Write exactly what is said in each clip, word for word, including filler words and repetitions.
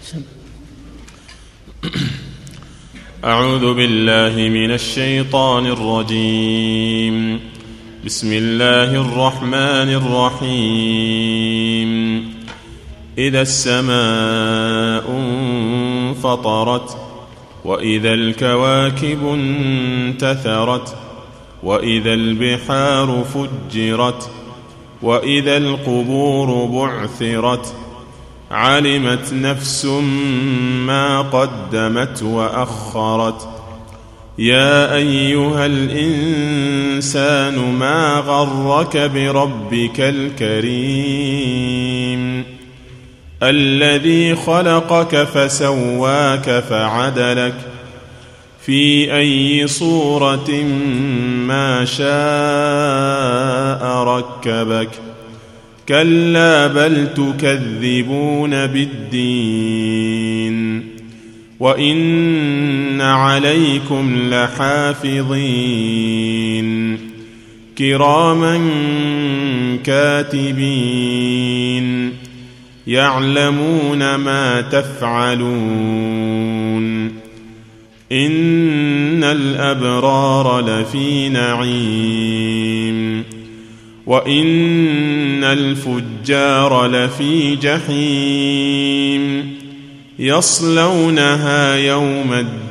أعوذ بالله من الشيطان الرجيم. بسم الله الرحمن الرحيم. إذا السماء انفطرت وإذا الكواكب انتثرت وإذا البحار فجرت وإذا القبور بعثرت علمت نفس ما قدمت وأخرت. يا أيها الإنسان ما غرك بربك الكريم الذي خلقك فسواك فعدلك في أي صورة ما شاء ركبك. كلا بل تكذبون بالدين وإن عليكم لحافظين كراما كاتبين يعلمون ما تفعلون. إن الأبرار لفي نعيم وإن الفجار لفي جحيم يصلونها يوم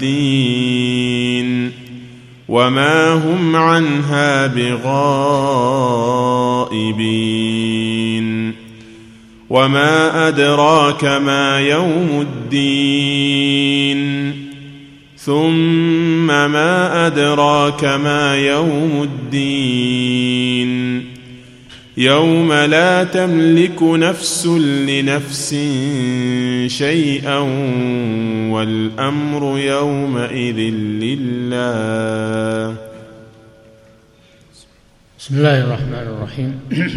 الدين وما هم عنها بغائبين. وما أدراك ما يوم الدين ثم ما أدراك ما يوم الدين يوم لا تملك نفس لنفس شيئا والأمر يومئذ لله. بسم الله الرحمن الرحيم.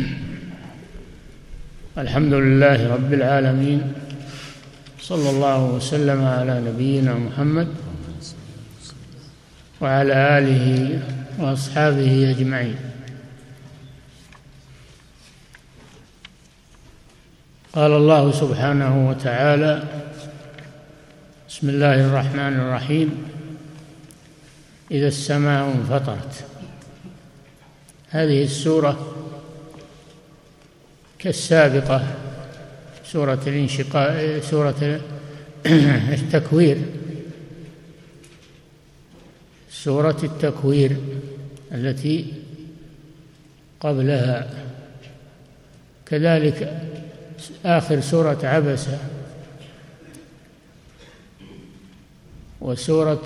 الحمد لله رب العالمين، صلى الله وسلم على نبينا محمد وعلى آله وأصحابه أجمعين. قال الله سبحانه وتعالى: بسم الله الرحمن الرحيم. إذا السماء انفطرت. هذه السورة كالسابقة، سورة الانشقاق، سورة التكوير، سورة التكوير التي قبلها، كذلك آخر سورة عبسة، وسورة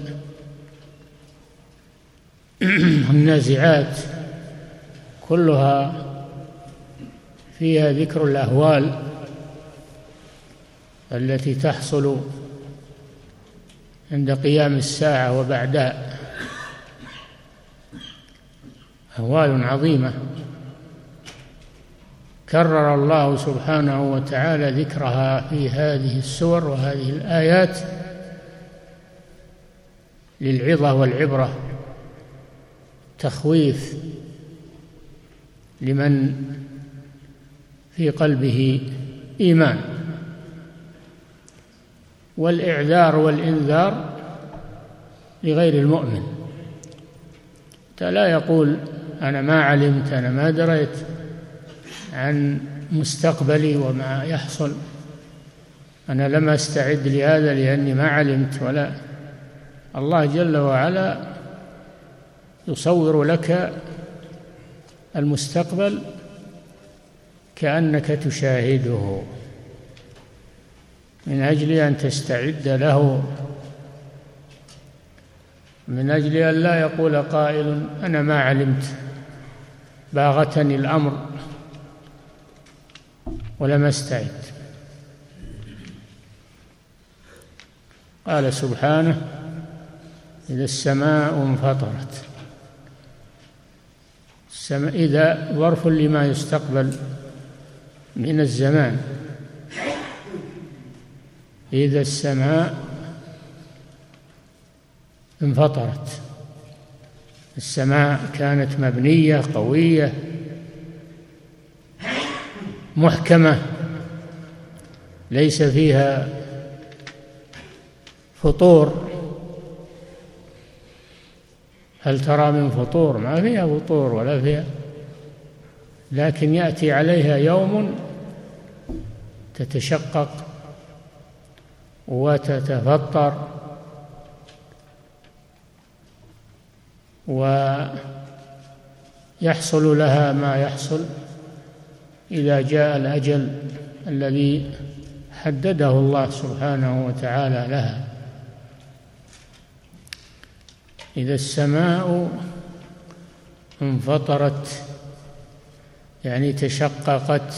النازعات، كلها فيها ذكر الأهوال التي تحصل عند قيام الساعة وبعدها، أهوال عظيمة كرر الله سبحانه وتعالى ذكرها في هذه السور وهذه الآيات للعظة والعبرة، تخويف لمن في قلبه إيمان، والإعذار والإنذار لغير المؤمن، حتى لا يقول أنا ما علمت، أنا ما دريت عن مستقبلي وما يحصل، أنا لم أستعد لهذا لأني ما علمت. ولا، الله جل وعلا يصور لك المستقبل كأنك تشاهده من أجل أن تستعد له، من أجل أن لا يقول قائل أنا ما علمت، باغتني الأمر ولم أستعد. قال سبحانه: إذا السماء انفطرت. السماء إذا ظرف لما يستقبل من الزمان. إذا السماء انفطرت، السماء كانت مبنية قوية محكمة ليس فيها فطور. هل ترى من فطور؟ ما فيها فطور ولا فيها، لكن يأتي عليها يوم تتشقق وتتفطر ويحصل لها ما يحصل إذا جاء الأجل الذي حدده الله سبحانه وتعالى لها. إذا السماء انفطرت يعني تشققت،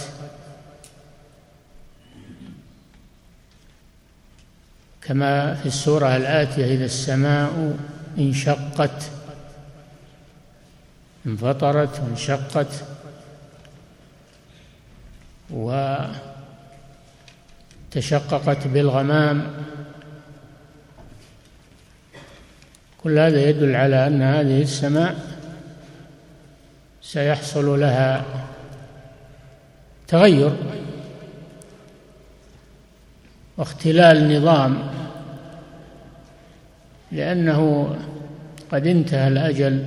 كما في السورة الآتية: إذا السماء انشقت، انفطرت وانشقت. وتشققت بالغمام. كل هذا يدل على أن هذه السماء سيحصل لها تغير واختلال نظام، لأنه قد انتهى الأجل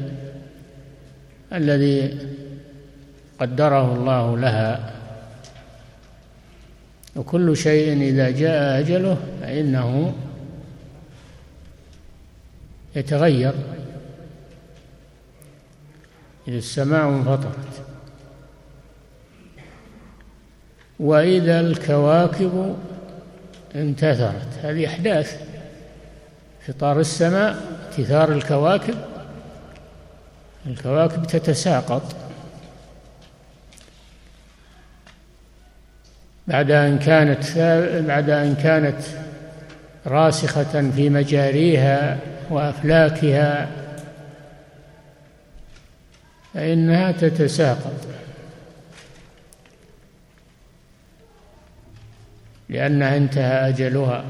الذي قدره الله لها، وكل شيء إذا جاء أجله فإنه يتغير. إذا السماء انفطرت، وإذا الكواكب انتثرت. هذه أحداث: فطار السماء، انتثار الكواكب، الكواكب تتساقط بعد أن كانت بعد أن كانت راسخة في مجاريها وأفلاكها، فإنها تتساقط لأنها انتهى أجلها.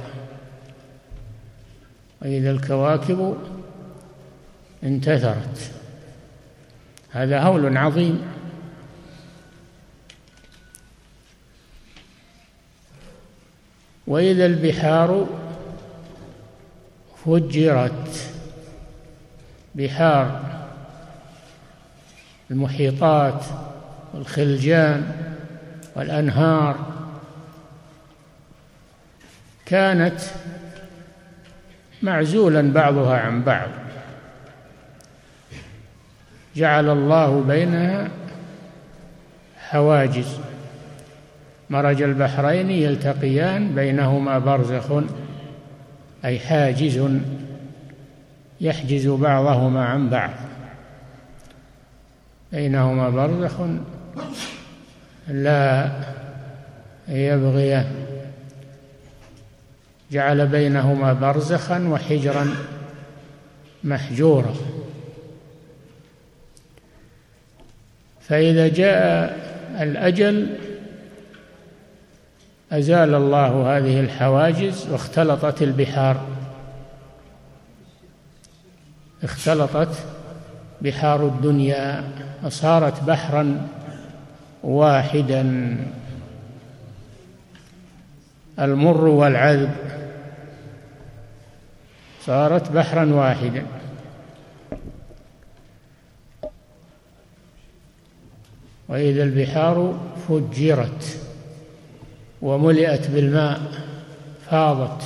وإذا الكواكب انتثرت، هذا هول عظيم. وإذا البحار فجرت، بحار المحيطات والخلجان والأنهار كانت معزولا بعضها عن بعض، جعل الله بينها حواجز، مرج البحرين يلتقيان بينهما برزخ، أي حاجز يحجز بعضهما عن بعض، بينهما برزخ لا يبغيان، جعل بينهما برزخا وحجرا محجورا. فإذا جاء الأجل أزال الله هذه الحواجز واختلطت البحار، اختلطت بحار الدنيا وصارت بحرا واحدا، المر والعذب، صارت بحرا واحدا. وإذا البحار فجرت وملئت بالماء فاضت.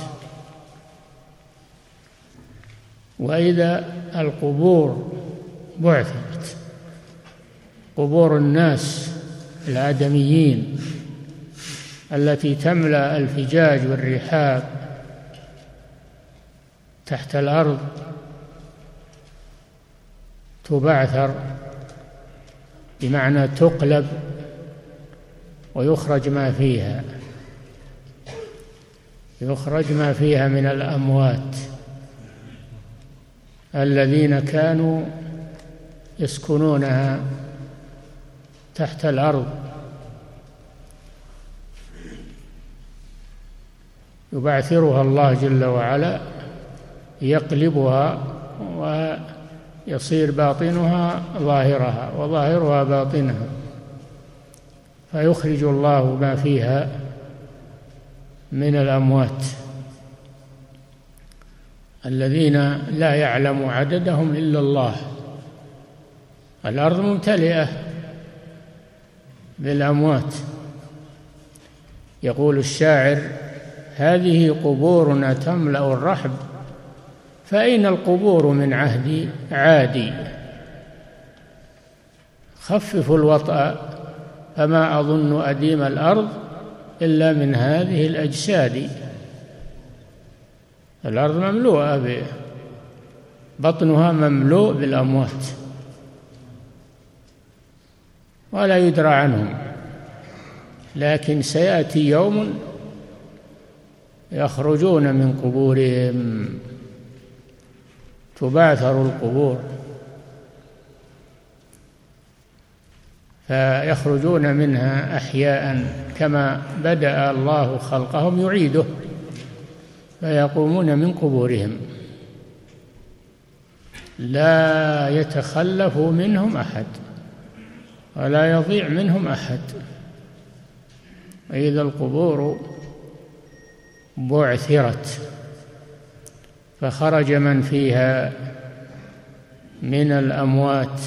وإذا القبور بعثرت، قبور الناس الآدميين التي تملأ الفجاج والرحاب تحت الأرض تبعثر، بمعنى تقلب ويخرج ما فيها، يخرج ما فيها من الأموات الذين كانوا يسكنونها تحت الأرض، يبعثرها الله جل وعلا، يقلبها ويصير باطنها ظاهرها وظاهرها باطنها، فيخرج الله ما فيها من الأموات. الذين لا يعلم عددهم إلا الله. الأرض ممتلئة بالأموات. يقول الشاعر: هذه قبورنا تملأ الرحب، فأين القبور من عهد عادي؟ خففوا الوطأ فما أظن أديم الأرض إلا من هذه الأجساد. الأرض مملوءة، بطنها مملوء بالأموات ولا يدرى عنهم، لكن سيأتي يوم يخرجون من قبورهم، تبعثر القبور فيخرجون منها أحياء كما بدأ الله خلقهم يعيده، فيقومون من قبورهم لا يتخلف منهم أحد ولا يضيع منهم أحد. وإذا القبور بعثرت فخرج من فيها من الأموات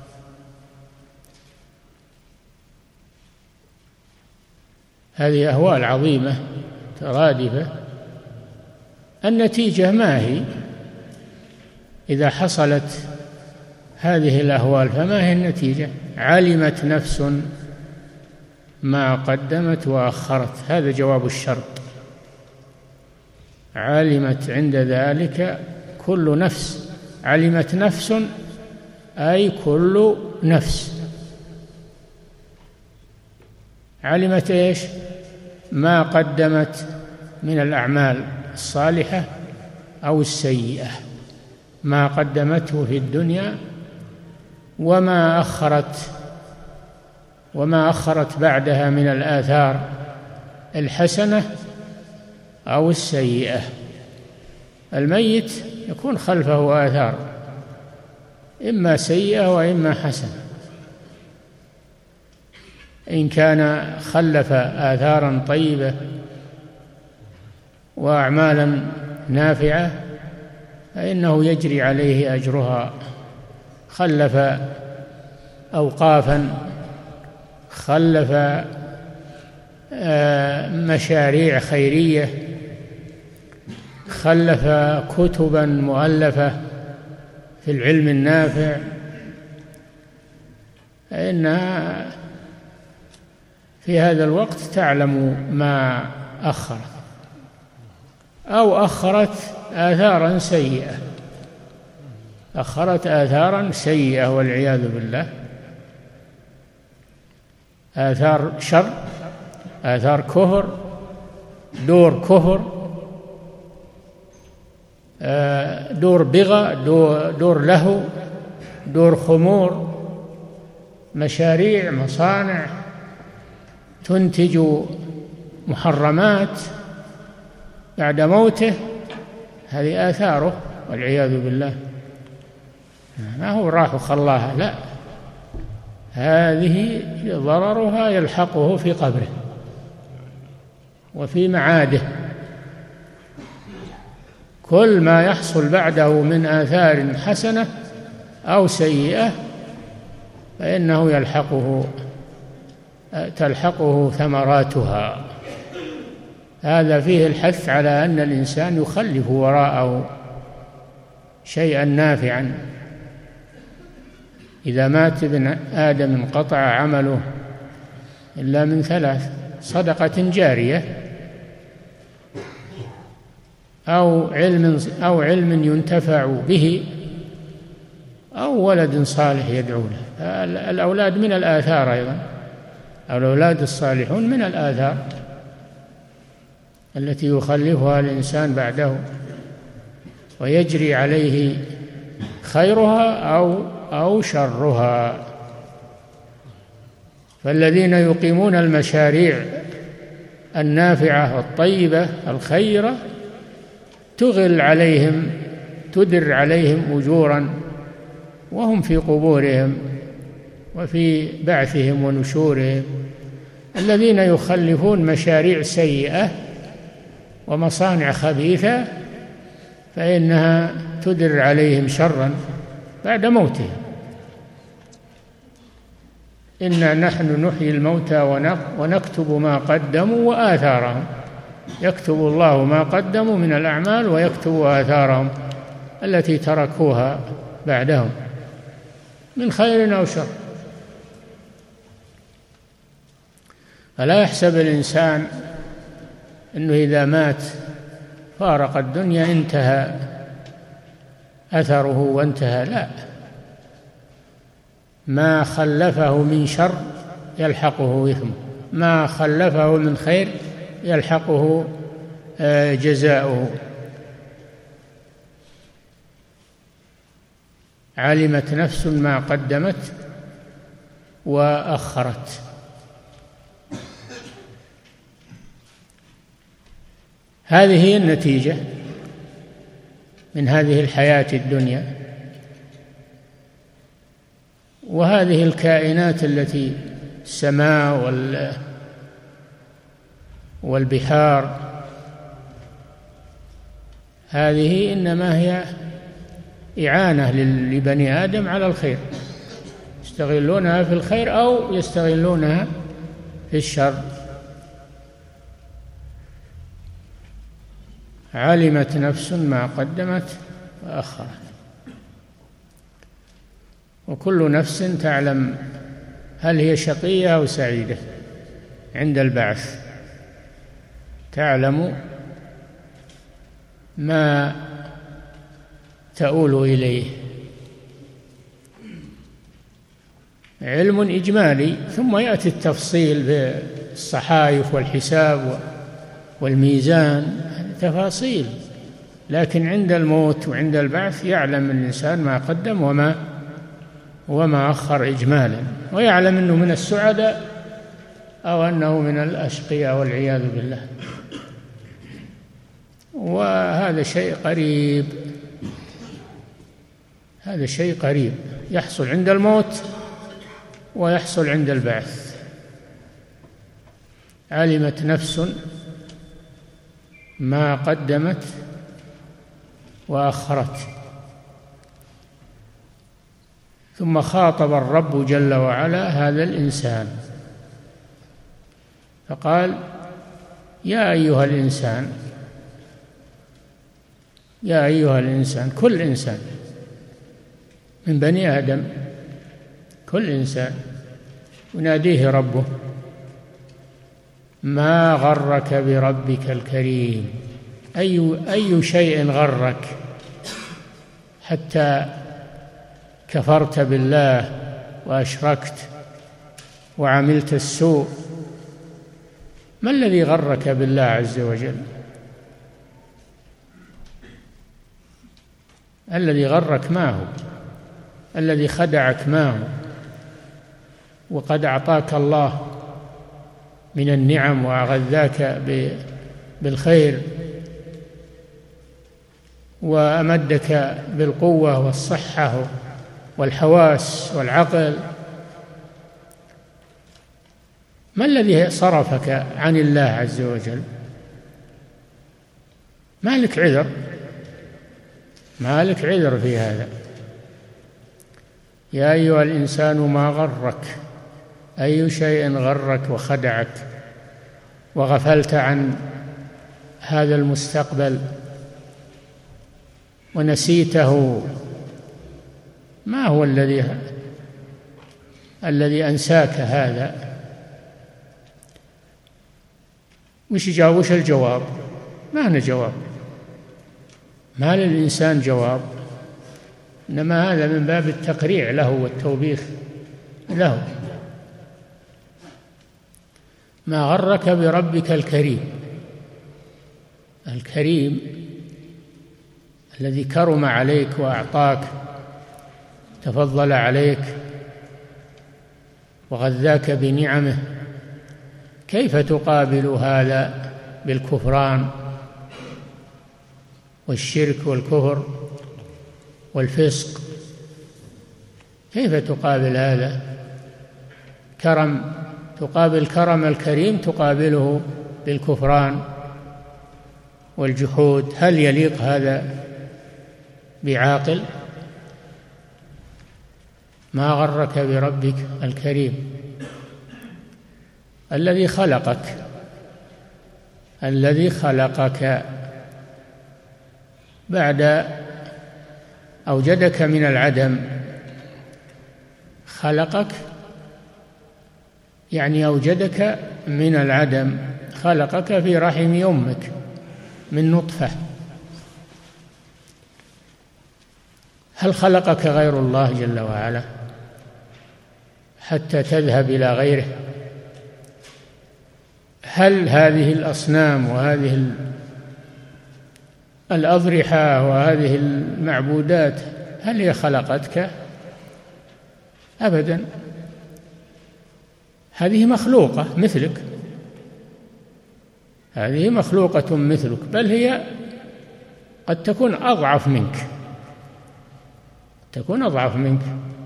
هذه أهوال عظيمة ترادفة. النتيجة ما هي؟ إذا حصلت هذه الأهوال فما هي النتيجة؟ علمت نفس ما قدمت وأخرت. هذا جواب الشرط. علمت عند ذلك كل نفس. علمت نفس أي كل نفس. علمت إيش؟ ما قدمت من الأعمال الصالحة أو السيئة، ما قدمته في الدنيا وما أخرت وما أخرت بعدها من الآثار الحسنة أو السيئة. الميت يكون خلفه آثار إما سيئة وإما حسنة. إن كان خلف آثارا طيبة وأعمالا نافعة فإنه يجري عليه أجرها. خلف أوقافا، خلف مشاريع خيرية، خلف كتبا مؤلفة في العلم النافع، فإنها في هذا الوقت تعلم ما أخرت أو أخرت آثارا سيئة. أخرت آثارا سيئة والعياذ بالله، آثار شر، آثار كفر، دور كفر، دور بغى، دور لهو، دور خمور، مشاريع، مصانع تنتج محرمات بعد موته. هذه آثاره والعياذ بالله. ما هو راح وخلاها، لا، هذه ضررها يلحقه في قبره وفي معاده. كل ما يحصل بعده من آثار حسنة أو سيئة فإنه يلحقه تلحقه ثمراتها. هذا فيه الحث على أن الإنسان يخلف وراءه شيئا نافعا. إذا مات ابن آدم انقطع عمله إلا من ثلاث: صدقة جارية أو علم أو علم ينتفع به أو ولد صالح يدعو له. الأولاد من الآثار أيضا، الأولاد الصالحون من الآثار التي يخلفها الإنسان بعده ويجري عليه خيرها أو أو شرها. فالذين يقيمون المشاريع النافعة والطيبة الخيرة تغل عليهم تدر عليهم أجورا وهم في قبورهم وفي بعثهم ونشورهم. الذين يخلفون مشاريع سيئة ومصانع خبيثة فإنها تدر عليهم شرا بعد موتهم. إنا نحن نحيي الموتى ونكتب ما قدموا وآثارهم، يكتب الله ما قدموا من الأعمال ويكتب آثارهم التي تركوها بعدهم من خير أو شر. فلا يحسب الإنسان أنه إذا مات فارق الدنيا انتهى أثره وانتهى، لا، ما خلفه من شر يلحقه إثمه، ما خلفه من خير يلحقه جزاؤه. علمت نفس ما قدمت وأخرت. هذه هي النتيجة من هذه الحياة الدنيا. وهذه الكائنات التي السماء والبحار هذه إنما هي إعانة لبني آدم على الخير، يستغلونها في الخير أو يستغلونها في الشر. علمت نفس ما قدمت وأخرت، وكل نفس تعلم هل هي شقية أو سعيدة عند البعث، تعلم ما تؤول إليه. علم إجمالي، ثم يأتي التفصيل بالصحائف والحساب والميزان، تفاصيل. لكن عند الموت وعند البعث يعلم الإنسان ما قدم وما وما أخر إجمالا، ويعلم أنه من السعداء أو أنه من الأشقياء والعياذ بالله. وهذا شيء قريب، هذا شيء قريب يحصل عند الموت ويحصل عند البعث. علمت نفس ما قدمت وأخرت. ثم خاطب الرب جل وعلا هذا الإنسان فقال: يا أيها الإنسان، يا أيها الإنسان، كل إنسان من بني آدم، كل إنسان يناديه ربه: ما غرك بربك الكريم؟ أي أي شيء غرك حتى كفرت بالله وأشركت وعملت السوء؟ ما الذي غرك بالله عز وجل؟ الذي غرك ما هو؟ الذي خدعك ما هو؟ وقد أعطاك الله من النعم وأغذاك بالخير وأمدك بالقوة والصحة والحواس والعقل. ما الذي صرفك عن الله عز وجل؟ ما لك عذر، ما لك عذر في هذا. يا أيها الإنسان ما غرك، أي شيء غرك وخدعك وغفلت عن هذا المستقبل ونسيته؟ ما هو الذي الذي أنساك هذا؟ وش جاء وش الجواب؟ ما هنا جواب، ما للإنسان جواب، إنما هذا من باب التقريع له والتوبيخ له. ما غرك بربك الكريم، الكريم الذي كرم عليك وأعطاك، تفضل عليك وغذاك بنعمه. كيف تقابل هذا بالكفران والشرك والكفر والفسق؟ كيف تقابل هذا؟ كرم، تقابل كرم الكريم تقابله بالكفران والجحود. هل يليق هذا بعاقل؟ ما غرك بربك الكريم الذي خلقك الذي خلقك بعد أوجدك من العدم. خلقك يعني أوجدك من العدم، خلقك في رحم أمك من نطفة. هل خلقك غير الله جل وعلا حتى تذهب إلى غيره؟ هل هذه الأصنام وهذه الأضرحة وهذه المعبودات هل هي خلقتك؟ أبدا، هذه مخلوقة مثلك، هذه مخلوقة مثلك، بل هي قد تكون أضعف منك تكون أضعف منك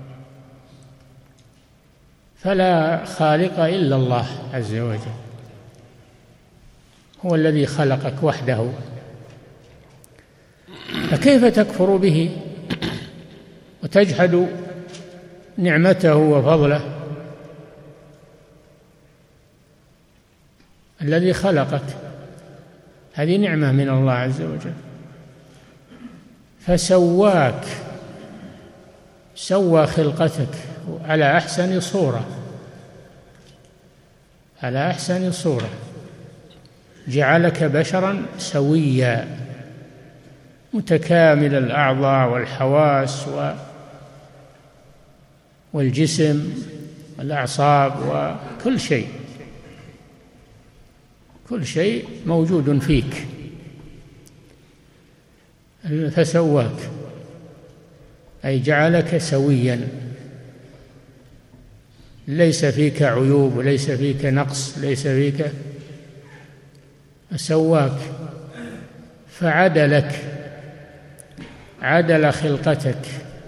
فلا خالق إلا الله عز وجل، هو الذي خلقك وحده، فكيف تكفر به وتجحد نعمته وفضله؟ الذي خلقك هذه نعمة من الله عز وجل، فسواك، سوى خلقتك على أحسن صورة على أحسن صورة جعلك بشرا سويا متكامل الأعضاء والحواس والجسم والأعصاب وكل شيء كل شيء موجود فيك، فسواك أي جعلك سويا، ليس فيك عيوب وليس فيك نقص، ليس فيك، سواك فعدلك، عدل خلقتك،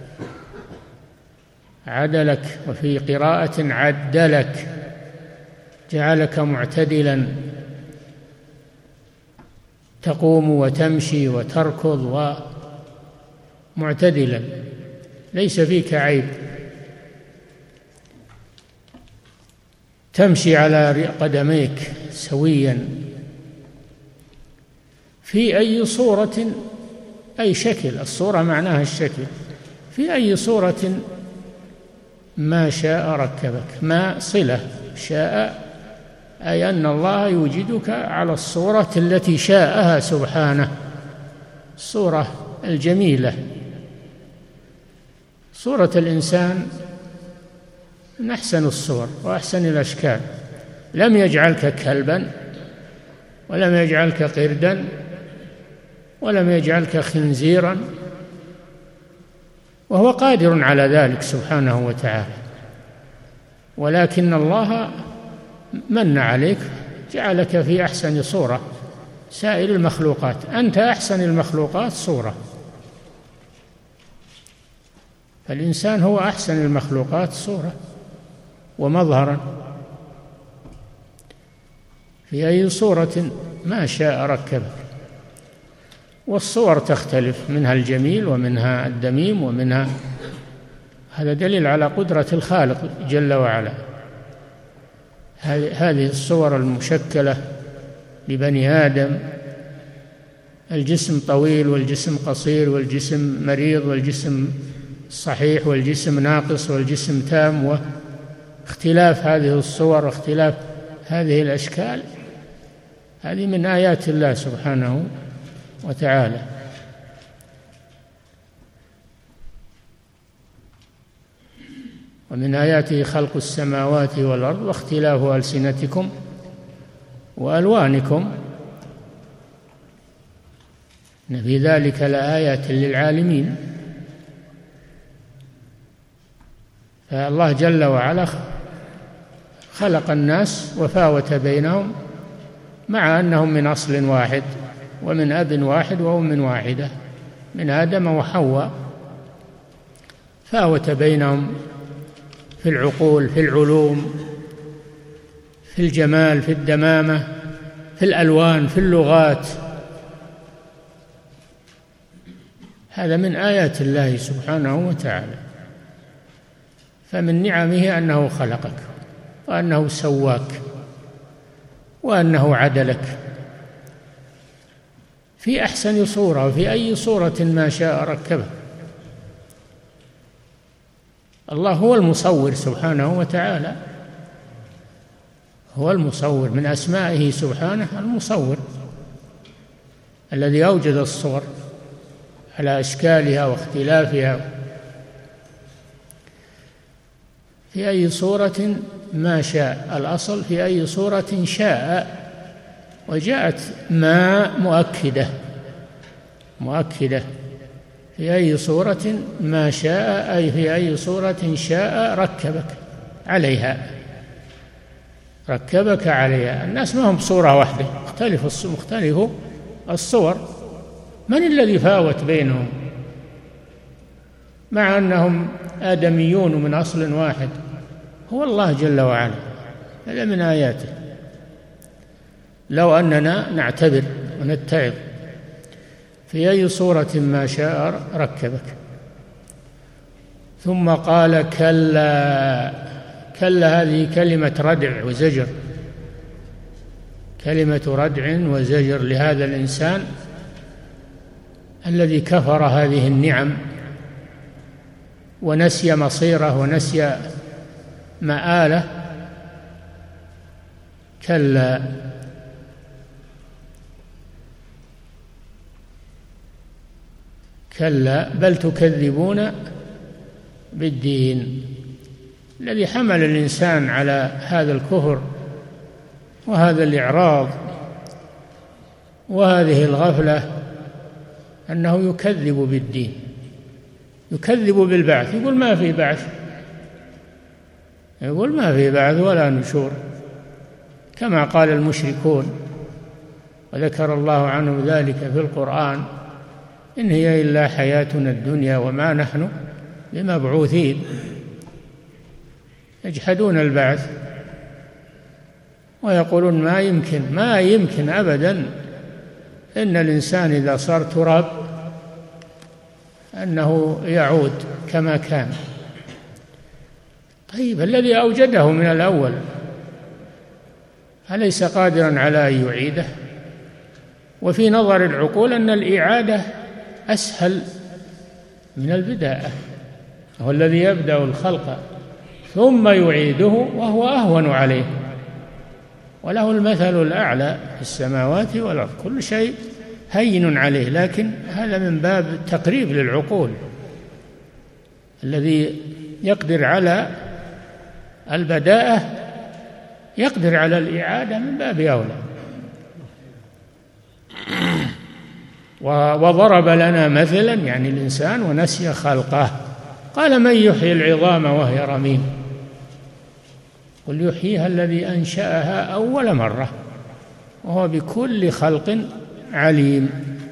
عدلك، وفي قراءة عدلك، جعلك معتدلا، تقوم وتمشي وتركض ومعتدلا، ليس فيك عيب، تمشي على قدميك سويا في أي صورة، أي شكل، الصورة معناها الشكل، في أي صورة ما شاء ركبك. ما صلة، شاء أي أن الله يوجدك على الصورة التي شاءها سبحانه، الصورة الجميلة. صورة الإنسان من أحسن الصور وأحسن الأشكال، لم يجعلك كلبا ولم يجعلك قردا ولم يجعلك خنزيرا، وهو قادر على ذلك سبحانه وتعالى، ولكن الله من عليك جعلك في أحسن صورة سائر المخلوقات، أنت أحسن المخلوقات صورة، فالإنسان هو أحسن المخلوقات صورة ومظهرا، في أي صورة ما شاء ركبك. والصور تختلف، منها الجميل ومنها الدميم ومنها، هذا دليل على قدرة الخالق جل وعلا. هذه الصور المشكلة لبني آدم، الجسم طويل والجسم قصير والجسم مريض والجسم صحيح والجسم ناقص والجسم تام، واختلاف هذه الصور واختلاف هذه الأشكال، هذه من آيات الله سبحانه وتعالى. ومن آياته خلق السماوات والأرض واختلاف ألسنتكم وألوانكم إن في ذلك لآيات للعالمين. فالله جل وعلا خلق الناس وفاوت بينهم مع أنهم من أصل واحد ومن أب واحد وأم واحدة، من آدم وحواء، فاوت بينهم في العقول، في العلوم، في الجمال، في الدمامة، في الألوان، في اللغات. هذا من آيات الله سبحانه وتعالى. فمن نعمه أنه خلقك، وأنه سواك، وأنه عدلك في أحسن صورة، وفي أي صورة ما شاء ركبك. الله هو المصور سبحانه وتعالى، هو المصور، من أسمائه سبحانه المصور الذي أوجد الصور على أشكالها واختلافها في أي صورة ما شاء. الأصل في أي صورة شاء، وجاءت ما مؤكدة مؤكدة في أي صورة ما شاء، أي في أي صورة شاء ركبك عليها، ركبك عليها. الناس ما هم بصورة واحدة، مختلف مختلف الصور. من الذي فاوت بينهم مع أنهم آدميون من أصل واحد؟ هو الله جل وعلا. هذا من آياته. لو أننا نعتبر ونتعظ في أي صورة ما شاء ركبك. ثم قال كلا. كلا هذه كلمة ردع وزجر، كلمة ردع وزجر لهذا الإنسان الذي كفر هذه النعم ونسي مصيره ونسي مآله. كلا كلا بل تكذبون بالدين. الذي حمل الإنسان على هذا الكفر وهذا الإعراض وهذه الغفلة أنه يكذب بالدين، يكذب بالبعث، يقول ما في بعث، يقول ما في بعث ولا نشور، كما قال المشركون وذكر الله عنه ذلك في القرآن: إن هي إلا حياتنا الدنيا وما نحن بمبعوثين. يجحدون البعث ويقولون ما يمكن ما يمكن أبدا إن الإنسان إذا صار تراب أنه يعود كما كان. طيب الذي أوجده من الأول أليس قادرا على أن يعيده؟ وفي نظر العقول أن الإعادة أسهل من البداءة، هو الذي يبدأ الخلق ثم يعيده وهو أهون عليه، وله المثل الأعلى في السماوات والأرض، كل شيء هين عليه. لكن هذا من باب التقريب للعقول. الذي يقدر على البداءة يقدر على الإعادة من باب أولى. وضرب لنا مثلا يعني الإنسان ونسي خلقه، قال من يحيي العظام وهي رميم؟ قل يحييها الذي أنشأها أول مرة وهو بكل خلق عليم.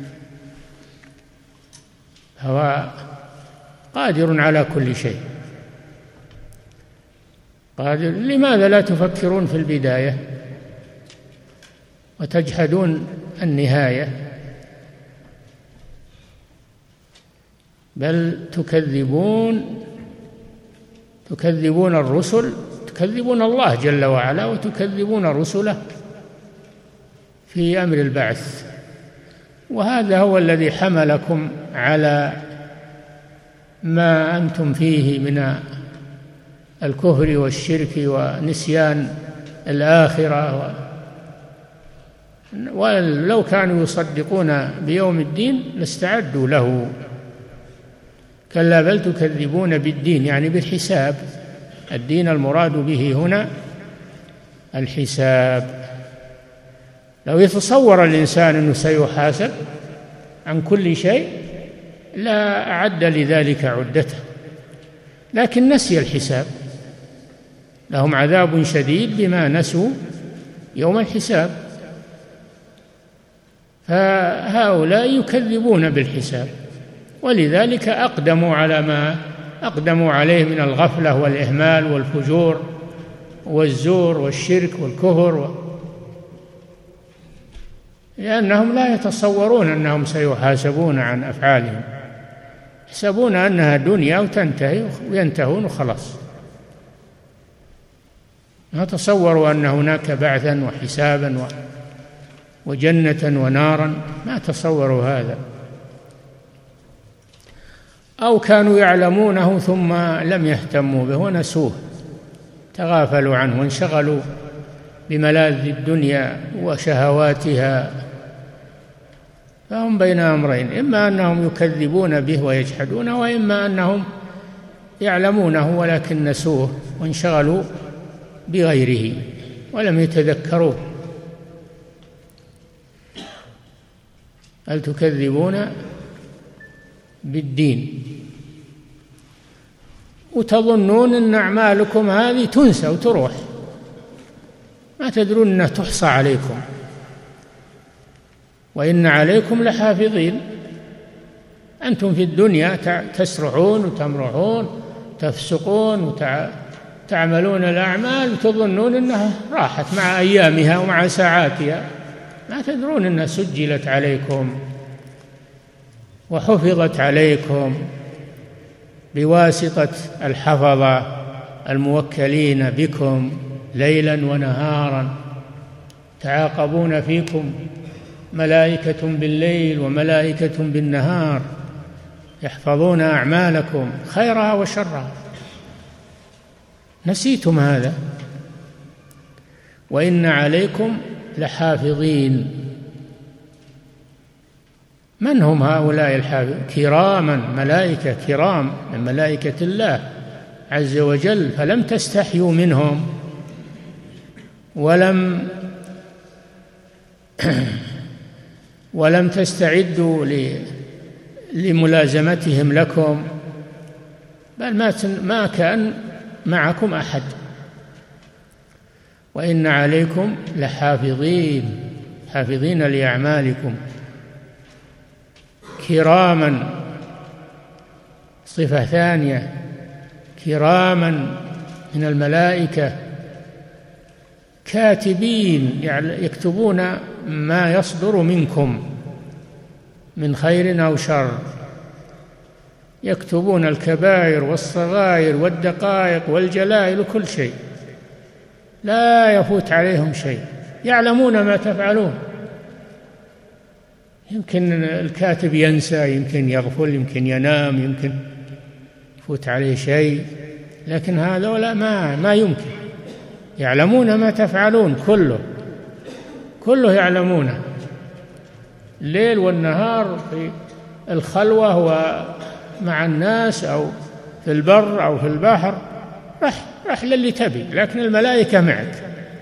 هو قادر على كل شيء، قادر. لماذا لا تفكرون في البداية وتجحدون النهاية؟ بل تكذبون تكذبون الرسل، تكذبون الله جل وعلا وتكذبون رسله في أمر البعث. وهذا هو الذي حملكم على ما أنتم فيه من الكفر والشرك ونسيان الآخرة. ولو كانوا يصدقون بيوم الدين لاستعدوا له. كلا بل تكذبون بالدين يعني بالحساب. الدين المراد به هنا الحساب. لو يتصور الإنسان أنه سيحاسب عن كل شيء لا أعد لذلك عدته، لكن نسي الحساب. لهم عذاب شديد بما نسوا يوم الحساب. فهؤلاء يكذبون بالحساب، ولذلك أقدموا على ما أقدموا عليه من الغفلة والإهمال والفجور والزور والشرك والكفر، لأنهم لا يتصورون أنهم سيحاسبون عن أفعالهم. يحسبون أنها دنيا وتنتهي وينتهون وخلاص، ما تصوروا أن هناك بعثا وحسابا وجنة ونارا، ما تصوروا هذا، أو كانوا يعلمونه ثم لم يهتموا به ونسوه، تغافلوا عنه وانشغلوا بملاذ الدنيا وشهواتها، فهم بين أمرين، إما أنهم يكذبون به ويجحدونه، وإما أنهم يعلمونه ولكن نسوه وانشغلوا بغيره ولم يتذكروه. هل تكذبون بالدين وتظنون أن أعمالكم هذه تنسى وتروح، ما تدرون أنها تحصى عليكم، وإن عليكم لحافظين. أنتم في الدنيا تسرعون وتمرحون، تفسقون وتعملون الأعمال وتظنون أنها راحت مع أيامها ومع ساعاتها، ما تدرون أنها سجلت عليكم وحفظت عليكم بواسطة الحفظة الموكلين بكم ليلا ونهارا، تعاقبون فيكم ملائكة بالليل وملائكة بالنهار يحفظون أعمالكم خيرها وشرها، نسيتم هذا. وإن عليكم لحافظين. من هم هؤلاء الحافظين؟ كراما، ملائكة كرام من ملائكة الله عز وجل، فلم تستحيوا منهم ولم ولم تستعدوا لملازمتهم لكم، بل ما ما كان معكم أحد. وإن عليكم لحافظين، حافظين لأعمالكم كراما، صفة ثانية، كراما من الملائكة، كاتبين يكتبون ما يصدر منكم من خير أو شر، يكتبون الكبائر والصغائر والدقائق والجلائل وكل شيء، لا يفوت عليهم شيء، يعلمون ما تفعلون. يمكن الكاتب ينسى، يمكن يغفل، يمكن ينام، يمكن يفوت عليه شيء، لكن هذا ولا ما ما يمكن، يعلمون ما تفعلون كله كله يعلمونه، الليل والنهار، في الخلوة ومع الناس أو في البر أو في البحر، رح رحلة اللي تبي، لكن الملائكة معك،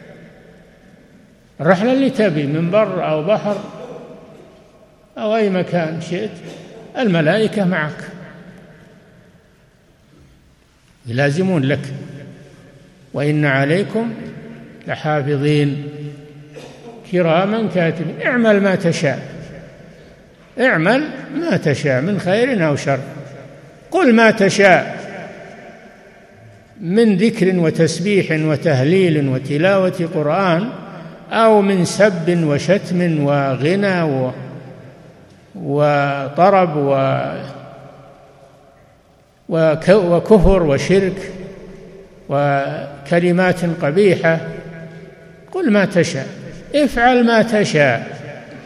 الرحلة اللي تبي من بر أو بحر أو أي مكان شئت، الملائكة معك يلازمون لك. وإن عليكم لحافظين كراما كاتبين. اعمل ما تشاء، اعمل ما تشاء من خير أو شر، قل ما تشاء من ذكر وتسبيح وتهليل وتلاوة قرآن، أو من سب وشتم وغنى و وطرب وكفر وشرك وكلمات قبيحة، قل ما تشاء، افعل ما تشاء،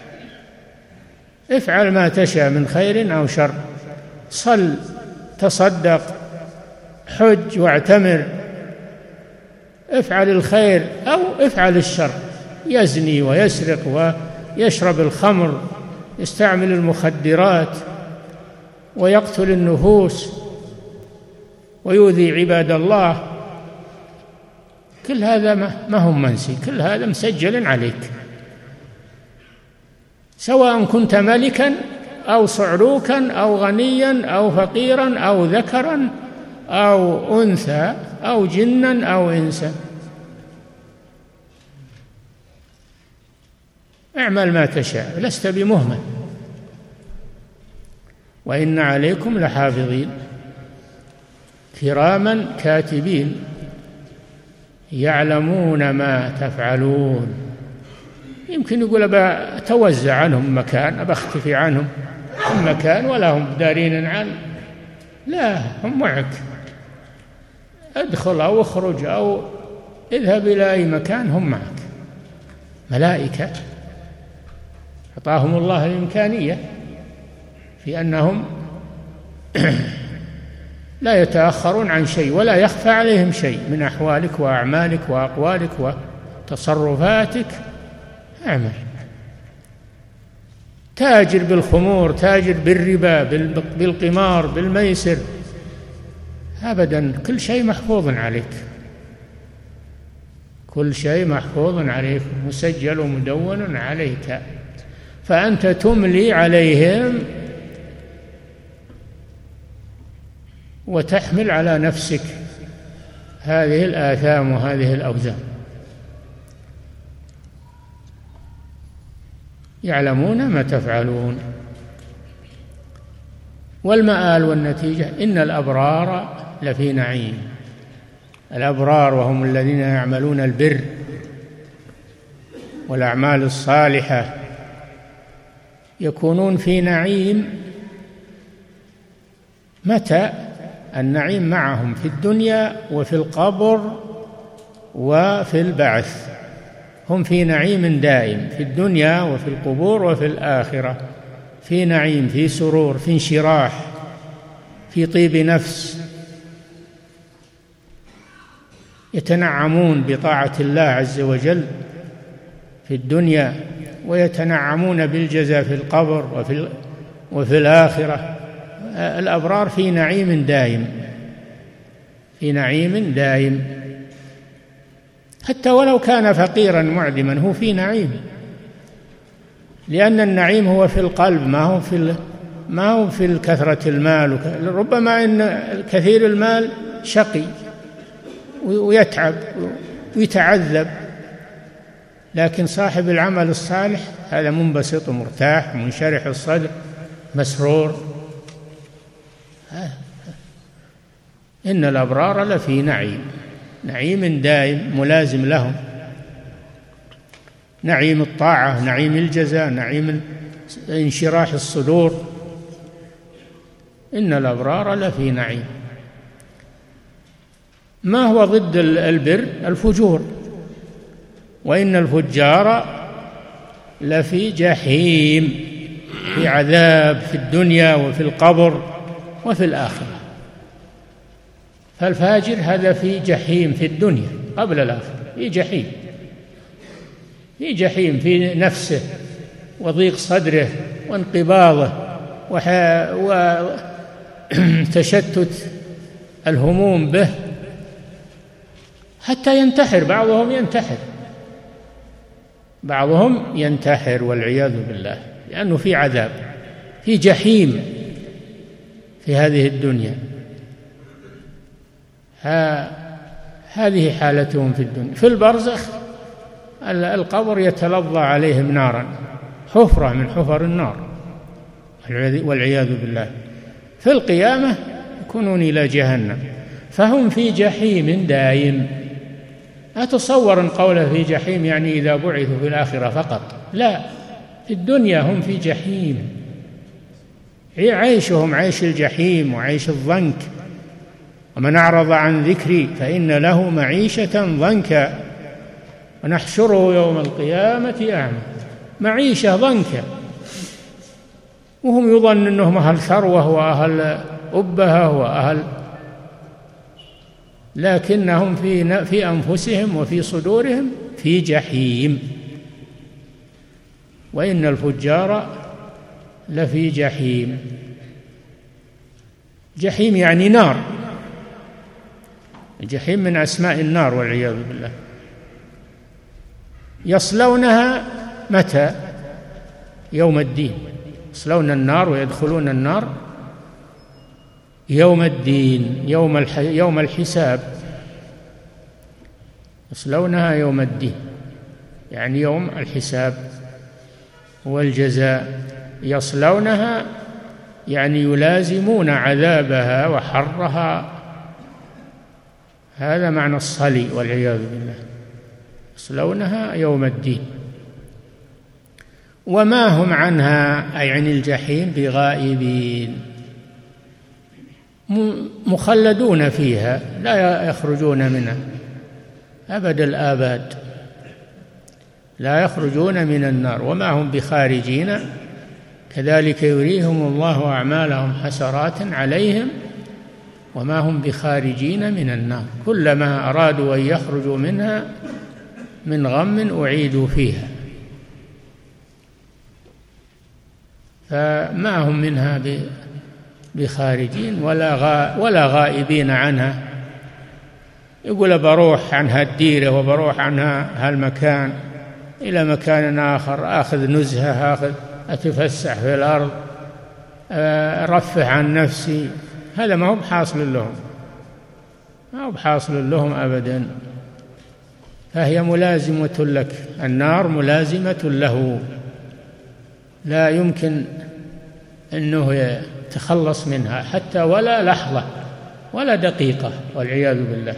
افعل ما تشاء من خير أو شر، صل، تصدق، حج واعتمر، افعل الخير أو افعل الشر، يزني ويسرق ويشرب الخمر، يستعمل المخدرات ويقتل النفوس ويؤذي عباد الله، كل هذا ما هم منسي، كل هذا مسجل عليك، سواء كنت ملكا أو صعلوكا أو غنيا أو فقيرا أو ذكرا أو أنثى أو جنا أو إنسا، اعمل ما تشاء، لست بمهمل. وإن عليكم لحافظين كراما كاتبين يعلمون ما تفعلون. يمكن يقول أتوزع عنهم مكان، أبختفي عنهم في مكان ولا هم دارين عنه، لا، هم معك، ادخل أو اخرج أو اذهب إلى أي مكان هم معك، ملائكة أعطاهم الله الإمكانية في أنهم لا يتأخرون عن شيء ولا يخفى عليهم شيء من أحوالك وأعمالك وأقوالك وتصرفاتك. اعمل، تاجر بالخمور، تاجر بالربا، بالقمار، بالميسر، أبدا، كل شيء محفوظ عليك، كل شيء محفوظ عليك، مسجل ومدون عليك، فأنت تملي عليهم وتحمل على نفسك هذه الآثام وهذه الأوزار. يعلمون ما تفعلون. والمآل والنتيجة إن الأبرار لفي نعيم. الأبرار وهم الذين يعملون البر والأعمال الصالحة يكونون في نعيم. متى؟ النعيم معهم في الدنيا وفي القبر وفي البعث، هم في نعيم دائم في الدنيا وفي القبور وفي الآخرة، في نعيم، في سرور، في انشراح، في طيب نفس، يتنعمون بطاعة الله عز وجل في الدنيا، ويتنعمون بالجزاء في القبر وفي وفي الآخرة. الأبرار في نعيم دائم، في نعيم دائم، حتى ولو كان فقيرا معدما هو في نعيم، لأن النعيم هو في القلب، ما هو في ما هو في كثرة المال. ربما إن كثير المال شقي ويتعب ويتعذب، لكن صاحب العمل الصالح هذا منبسط ومرتاح ومنشرح الصدر مسرور. إن الأبرار لفي نعيم، نعيم دائم ملازم لهم، نعيم الطاعة، نعيم الجزاء، نعيم انشراح الصدور. إن الأبرار لفي نعيم. ما هو ضد البر؟ الفجور. وإن الفجار لفي جحيم، في عذاب في الدنيا وفي القبر وفي الآخرة. فالفاجر هذا في جحيم في الدنيا قبل الآخرة، في جحيم، في جحيم في نفسه وضيق صدره وانقباضه وتشتت الهموم به، حتى ينتحر. بعضهم ينتحر، بعضهم ينتحر والعياذ بالله، لأنه في عذاب، في جحيم في هذه الدنيا. ها هذه حالتهم في الدنيا. في البرزخ القبر يتلظى عليهم نارا، حفرة من حفر النار والعياذ بالله. في القيامة يكونون إلى جهنم، فهم في جحيم دائم. أتصور أن قوله في جحيم يعني إذا بعثوا في الآخرة فقط، لا، في الدنيا هم في جحيم، عيشهم عيش الجحيم وعيش الضنك. ومن أعرض عن ذكري فإن له معيشة ضنكا ونحشره يوم القيامة أعمى. معيشة ضنكا، وهم يظن أنهم أهل ثروة وأهل أبهة وأهل، لكنهم في في أنفسهم وفي صدورهم في جحيم. وإن الفجار لفي جحيم. جحيم يعني نار، الجحيم من أسماء النار والعياذ بالله. يصلونها متى؟ يوم الدين. يصلون النار ويدخلون النار يوم الدين، يوم الح... يوم الحساب. يصلونها يوم الدين يعني يوم الحساب والجزاء. يصلونها يعني يلازمون عذابها وحرها، هذا معنى الصلي والعياذ بالله. يصلونها يوم الدين. وما هم عنها أي عن الجحيم بغائبين، مخلدون فيها لا يخرجون منها أبد الآباد، لا يخرجون من النار وما هم بخارجين. كذلك يريهم الله أعمالهم حسرات عليهم وما هم بخارجين من النار، كلما أرادوا أن يخرجوا منها من غم أعيدوا فيها، فما هم منها بخارجين ولا غا ولا غائبين عنها. يقول بروح عن هالديرة وبروح عن هالمكان إلى مكان آخر، آخذ نزهة، آخذ أتفسح في الأرض، أرفه عن نفسي، هذا ما هو بحاصل لهم، ما هو بحاصل لهم أبدا. فهي ملازمة لك، النار ملازمة له، لا يمكن أنه يتخلص منها حتى ولا لحظة ولا دقيقة والعياذ بالله،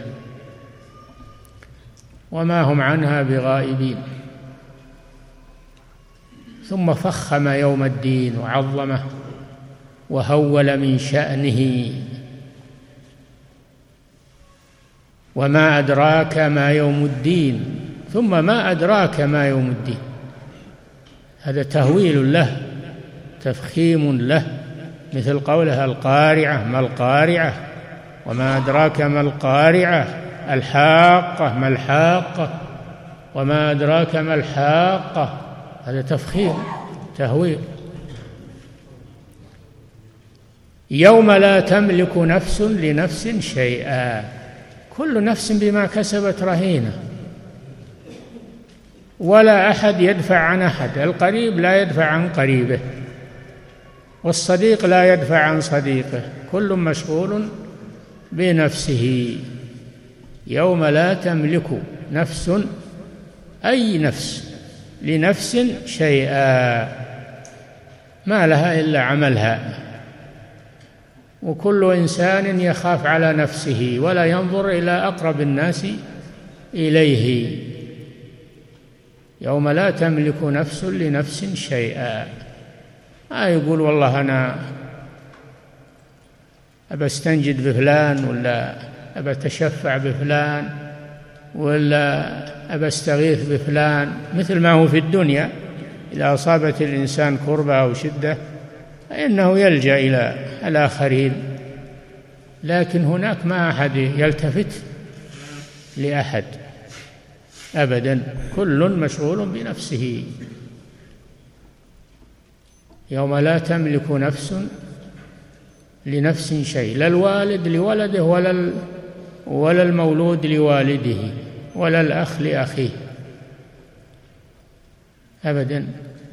وما هم عنها بغائبين. ثم فخم يوم الدين وعظمه وهول من شأنه. وما أدراك ما يوم الدين، ثم ما أدراك ما يوم الدين، هذا تهويل له، تفخيم له، مثل قولها القارعة، ما القارعة، وما أدراك ما القارعة، الحاقة، ما الحاقة، وما أدراك ما الحاقة، هذا تفخيم تهويل. يوم لا تملك نفس لنفس شيئا، كل نفس بما كسبت رهينة، ولا أحد يدفع عن أحد، القريب لا يدفع عن قريبه، والصديق لا يدفع عن صديقه، كل مشغول بنفسه. يوم لا تملك نفس أي نفس لنفس شيئا، ما لها إلا عملها، وكل إنسان يخاف على نفسه ولا ينظر إلى أقرب الناس إليه. يوم لا تملك نفس لنفس شيئا، ما يقول والله أنا أبى استنجد بفلان، ولا أبى أتشفع بفلان، ولا أبى استغيث بفلان، مثل ما هو في الدنيا إذا أصابت الإنسان كربة أو شدة فإنه يلجأ إلى الآخرين، لكن هناك ما أحد يلتفت لأحد أبدا، كل مشغول بنفسه. يوم لا تملك نفس لنفس شيء، لا الوالد لولده ولا ولا المولود لوالده ولا الأخ لأخيه أبدا.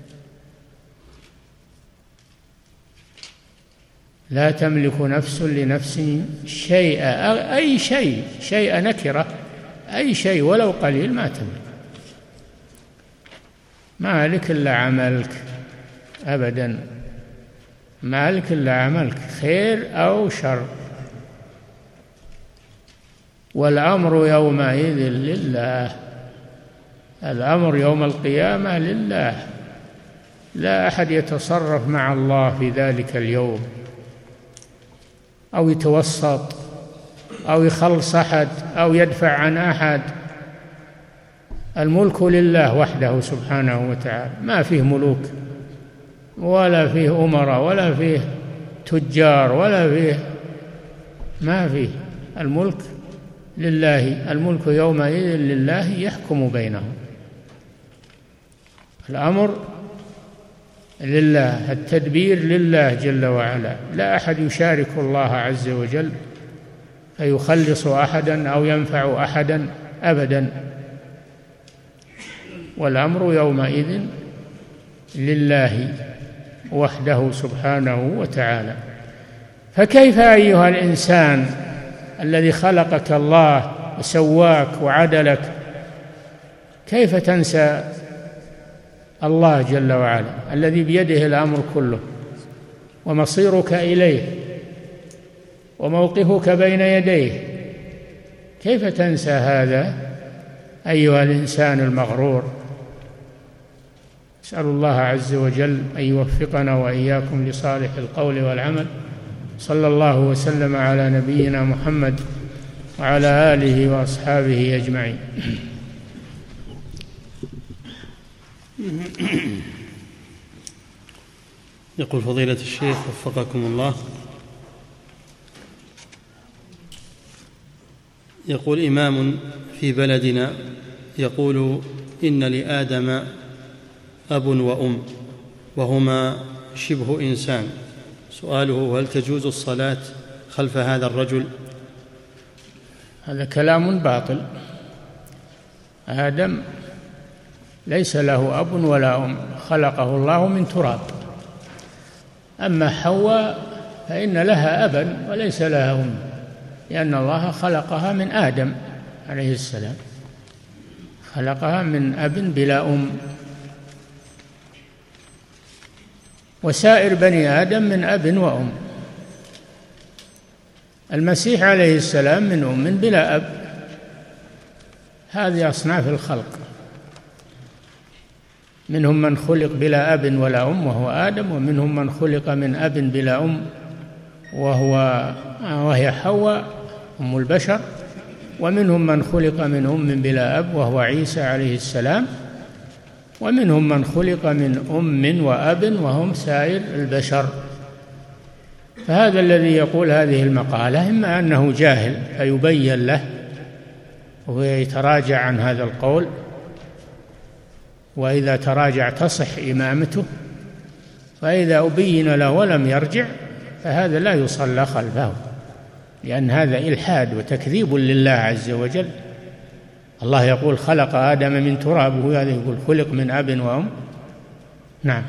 لا تملك نفس لنفس شيئا، أي شيء، شيء نكرة، أي شيء ولو قليل ما تملك، مالك إلا عملك أبدا، مالك إلا عملك خير أو شر، والأمر يومئذ لله، الأمر يوم القيامة لله، لا أحد يتصرف مع الله في ذلك اليوم أو يتوسط أو يخلص أحد أو يدفع عن أحد، الملك لله وحده سبحانه وتعالى، ما فيه ملوك ولا فيه أمراء ولا فيه تجار ولا فيه، ما فيه، الملك لله، الملك يومئذ لله يحكم بينهم، الأمر لله، التدبير لله جل وعلا، لا أحد يشارك الله عز وجل فيخلص أحدا أو ينفع أحدا أبدا، والأمر يومئذ لله وحده سبحانه وتعالى. فكيف أيها الإنسان الذي خلقك الله وسواك وعدلك، كيف تنسى الله جل وعلا الذي بيده الأمر كله ومصيرك إليه وموقفك بين يديه؟ كيف تنسى هذا أيها الإنسان المغرور؟ أسأل الله عز وجل أن يوفقنا وإياكم لصالح القول والعمل، صلى الله وسلم على نبينا محمد وعلى آله وأصحابه أجمعين. يقول فضيلة الشيخ وفقكم الله، يقول إمام في بلدنا يقول إن لآدم أب وأم وهما شبه إنسان، سؤاله هل تجوز الصلاة خلف هذا الرجل؟ هذا كلام باطل. آدم ليس له أب ولا أم، خلقه الله من تراب. أما حواء فإن لها أبا وليس لها أم، لأن الله خلقها من آدم عليه السلام، خلقها من أب بلا أم. وسائر بني آدم من أب وأم. المسيح عليه السلام من أم بلا أب. هذه أصناف الخلق، منهم من خلق بلا أب ولا أم وهو آدم، ومنهم من خلق من أب بلا أم وهو وهي حواء أم البشر، ومنهم من خلق من أم بلا أب وهو عيسى عليه السلام، ومنهم من خلق من أم وأب وهم سائر البشر. فهذا الذي يقول هذه المقالة إما أنه جاهل فيبين له ويتراجع عن هذا القول، وإذا تراجع تصح إمامته، فإذا أبين له ولم يرجع فهذا لا يصلى خلفه، لأن هذا إلحاد وتكذيب لله عز وجل. الله يقول خلق آدم من تراب، وهذا يقول خلق من أب وأم. نعم.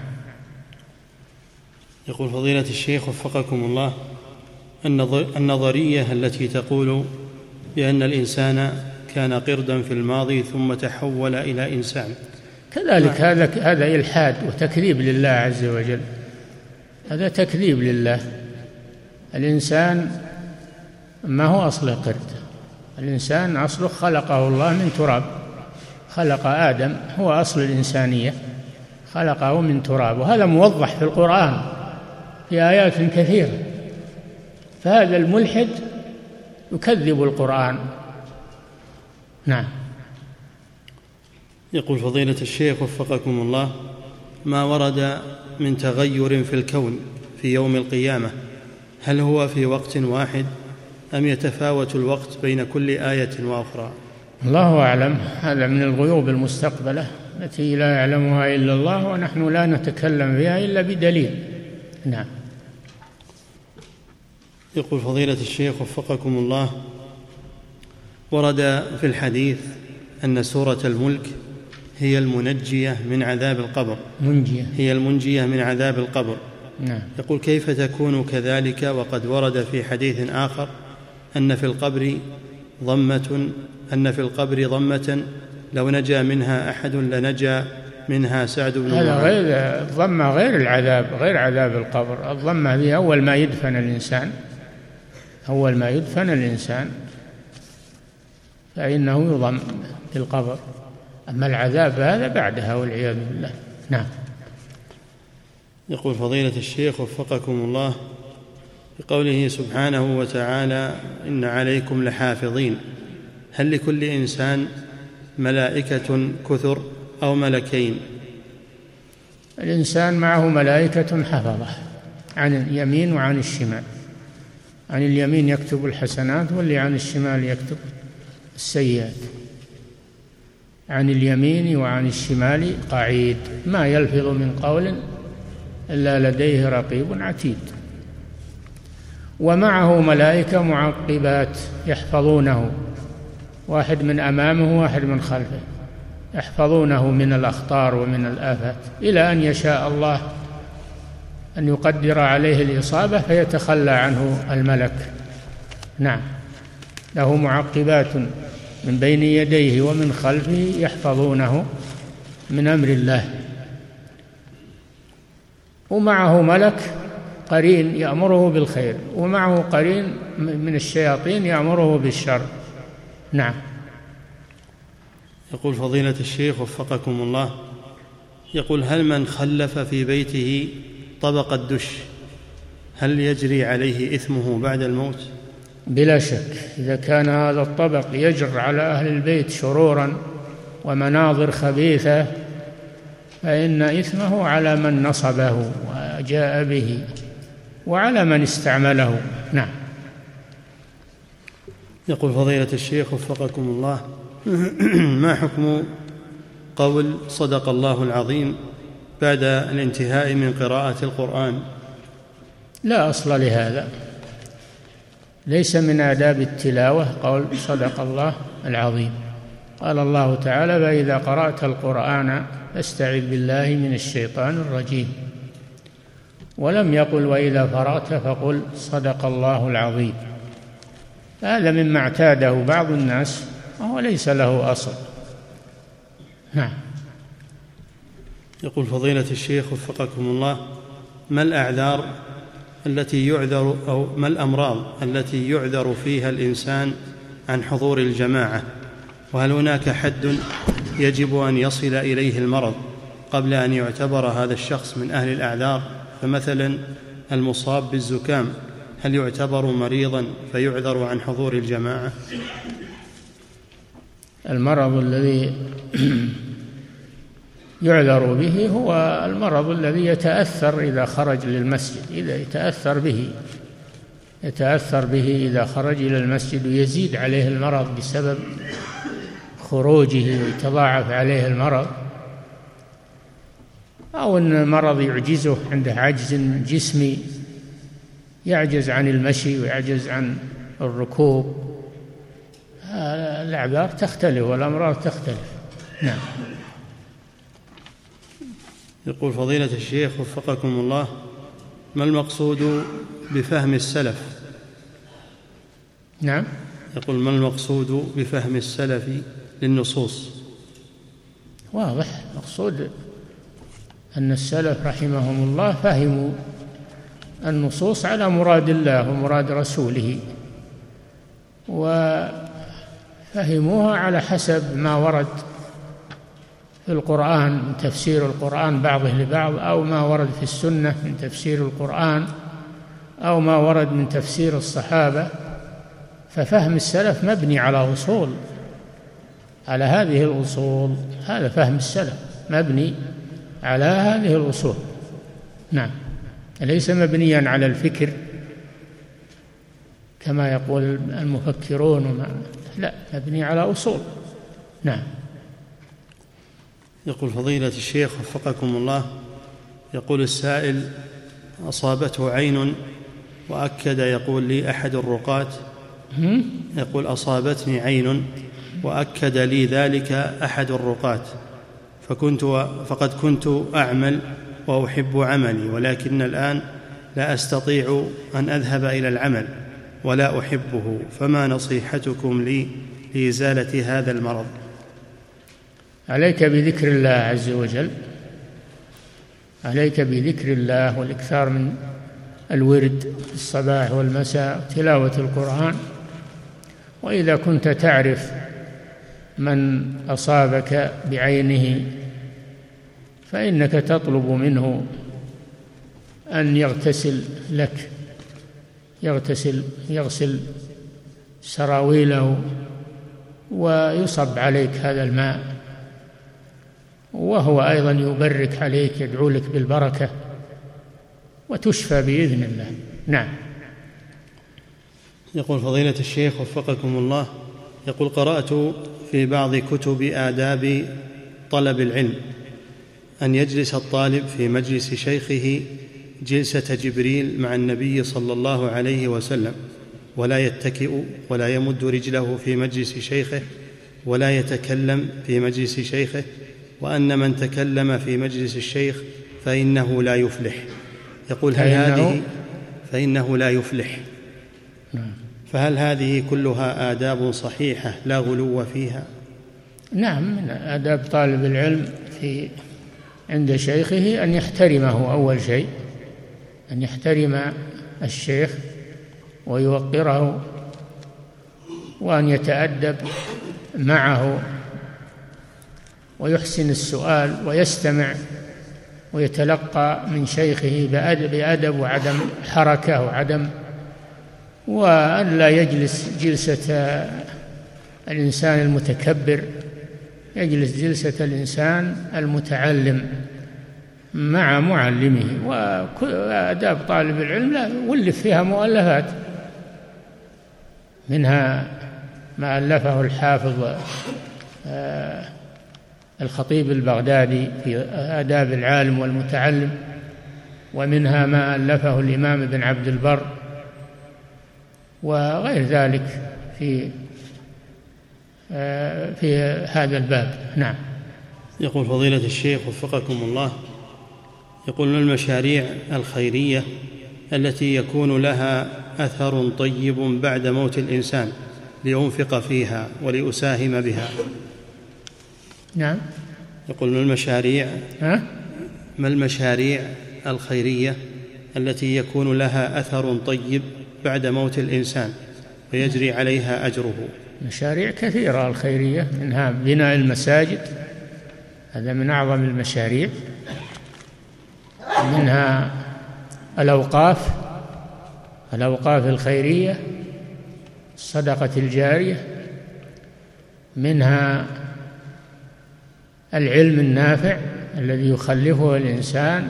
يقول فضيلة الشيخ وفقكم الله، النظرية التي تقول بأن الإنسان كان قردا في الماضي ثم تحول إلى إنسان، كذلك هذا هذا إلحاد وتكذيب لله عز وجل، هذا تكذيب لله. الإنسان ما هو أصله قرد، الإنسان أصله خلقه الله من تراب، خلق آدم هو أصل الإنسانية، خلقه من تراب، وهذا موضح في القرآن في آيات كثيرة. فهذا الملحد يكذب القرآن. نعم. يقول فضيلة الشيخ وفقكم الله، ما ورد من تغير في الكون في يوم القيامة هل هو في وقت واحد أم يتفاوت الوقت بين كل آية وأخرى؟ الله أعلم، هذا من الغيوب المستقبلة التي لا يعلمها إلا الله، ونحن لا نتكلم فيها إلا بدليل. نعم. يقول فضيلة الشيخ وفقكم الله، ورد في الحديث أن سورة الملك هي المنجية من عذاب القبر، منجية هي المنجية من عذاب القبر. نعم. يقول كيف تكون كذلك وقد ورد في حديث آخر أن في القبر ضمة أن في القبر ضمة لو نجا منها أحد لنجا منها سعد بن معاذ. هذا غير الضمة، غير العذاب، غير عذاب القبر. الضمة هي أول ما يدفن الإنسان، أول ما يدفن الإنسان فإنه يضم في القبر، أما العذاب هذا بعدها والعياذ بالله. نعم. يقول فضيلة الشيخ وفقكم الله، بقوله سبحانه وتعالى إن عليكم لحافظين، هل لكل إنسان ملائكة كثر أو ملكين؟ الإنسان معه ملائكة حفظة عن اليمين وعن الشمال، عن اليمين يكتب الحسنات، واللي عن الشمال يكتب السيئات. عن اليمين وعن الشمال قعيد، ما يلفظ من قول إلا لديه رقيب عتيد. ومعه ملائكة معقبات يحفظونه، واحد من أمامه واحد من خلفه، يحفظونه من الأخطار ومن الآفات، إلى أن يشاء الله أن يقدر عليه الإصابة فيتخلى عنه الملك. نعم. له معقبات من بين يديه ومن خلفه يحفظونه من أمر الله. ومعه ملك قرين يأمره بالخير، ومعه قرين من الشياطين يأمره بالشر. نعم. يقول فضيلة الشيخ وفقكم الله، يقول هل من خلف في بيته طبق الدش هل يجري عليه إثمه بعد الموت؟ بلا شك، إذا كان هذا الطبق يجر على أهل البيت شرورا ومناظر خبيثة فإن إثمه على من نصبه وجاء به وعلى من استعمله. نعم. يقول فضيلة الشيخ وفقكم الله، ما حكم قول صدق الله العظيم بعد الانتهاء من قراءة القرآن؟ لا أصل لهذا، ليس من آداب التلاوة قول صدق الله العظيم. قال الله تعالى: فإذا قرأت القرآن فاستعذ بالله من الشيطان الرجيم، ولم يقل وإذا فرغت فقل صدق الله العظيم. هذا مما اعتاده بعض الناس وهو ليس له أصل. نعم. يقول فضيلة الشيخ وفقكم الله، ما الأعذار التي يعذر أو ما الأمراض التي يعذر فيها الإنسان عن حضور الجماعة؟ وهل هناك حد يجب أن يصل إليه المرض قبل أن يعتبر هذا الشخص من أهل الأعذار؟ فمثلا المصاب بالزكام هل يعتبر مريضا فيعذر عن حضور الجماعة؟ المرض الذي يعذر به هو المرض الذي يتأثر إذا خرج للمسجد، إذا يتأثر به يتأثر به إذا خرج إلى المسجد ويزيد عليه المرض بسبب خروجه ويتضاعف عليه المرض، أو أن مرض يعجزه، عنده عجز جسمي يعجز عن المشي ويعجز عن الركوب. الأعذار تختلف والأمراض تختلف. نعم. يقول فضيلة الشيخ وفقكم الله، ما المقصود بفهم السلف؟ نعم. يقول ما المقصود بفهم السلف للنصوص؟ واضح، مقصود أن السلف رحمهم الله فهموا النصوص على مراد الله ومراد رسوله، وفهموها على حسب ما ورد في القرآن من تفسير القرآن بعضه لبعض، أو ما ورد في السنة من تفسير القرآن، أو ما ورد من تفسير الصحابة. ففهم السلف مبني على أصول، على هذه الأصول، هذا فهم السلف مبني على هذه الأصول. نعم، ليس مبنيا على الفكر كما يقول المفكرون وما، لا، مبني على أصول. نعم. يقول فضيلة الشيخ وفقكم الله، يقول السائل: أصابته عين وأكد يقول لي أحد الرقاة يقول أصابتني عين وأكد لي ذلك أحد الرقاة، فكنت فقد كنت أعمل وأحب عملي، ولكن الآن لا أستطيع أن أذهب إلى العمل ولا أحبه، فما نصيحتكم لي لإزالة هذا المرض؟ عليك بذكر الله عز وجل، عليك بذكر الله والإكثار من الورد الصباح والمساء، تلاوة القرآن. وإذا كنت تعرف من أصابك بعينه فإنك تطلب منه أن يغتسل لك، يغتسل يغسل سراويله ويصب عليك هذا الماء، وهو أيضا يبرك عليك، يدعو لك بالبركة وتشفى بإذن الله. نعم. يقول فضيلة الشيخ وفقكم الله، يقول قرأت في بعض كتب آداب طلب العلم أن يجلس الطالب في مجلس شيخه جلسة جبريل مع النبي صلى الله عليه وسلم، ولا يتكئ ولا يمد رجله في مجلس شيخه ولا يتكلم في مجلس شيخه، وأن من تكلم في مجلس الشيخ فإنه لا يفلح. يقول هل هذه فإنه لا يفلح فهل هذه كلها آداب صحيحة لا غلو فيها؟ نعم، من آداب طالب العلم في عند شيخه أن يحترمه، أول شيء أن يحترم الشيخ ويوقره، وأن يتأدب معه ويحسن السؤال ويستمع ويتلقى من شيخه بأدب وعدم حركة وعدم، وأن لا يجلس جلسة الإنسان المتكبر، يجلس جلسة الإنسان المتعلم مع معلمه. وآداب طالب العلم لا ولف فيها مؤلفات، منها ما ألفه الحافظ الخطيب البغدادي في آداب العالم والمتعلم، ومنها ما ألفه الإمام ابن عبد البر وغير ذلك في في هذا الباب. نعم. يقول فضيلة الشيخ وفقكم الله، يقول من المشاريع الخيرية التي يكون لها أثر طيب بعد موت الإنسان لينفق فيها وليساهم بها؟ نعم. يقول من المشاريع ها؟ ما المشاريع الخيرية التي يكون لها أثر طيب بعد موت الإنسان ويجري عليها أجره؟ مشاريع كثيرة الخيرية، منها بناء المساجد، هذا من أعظم المشاريع، منها الأوقاف الأوقاف الخيرية، الصدقة الجارية، منها العلم النافع الذي يخلفه الإنسان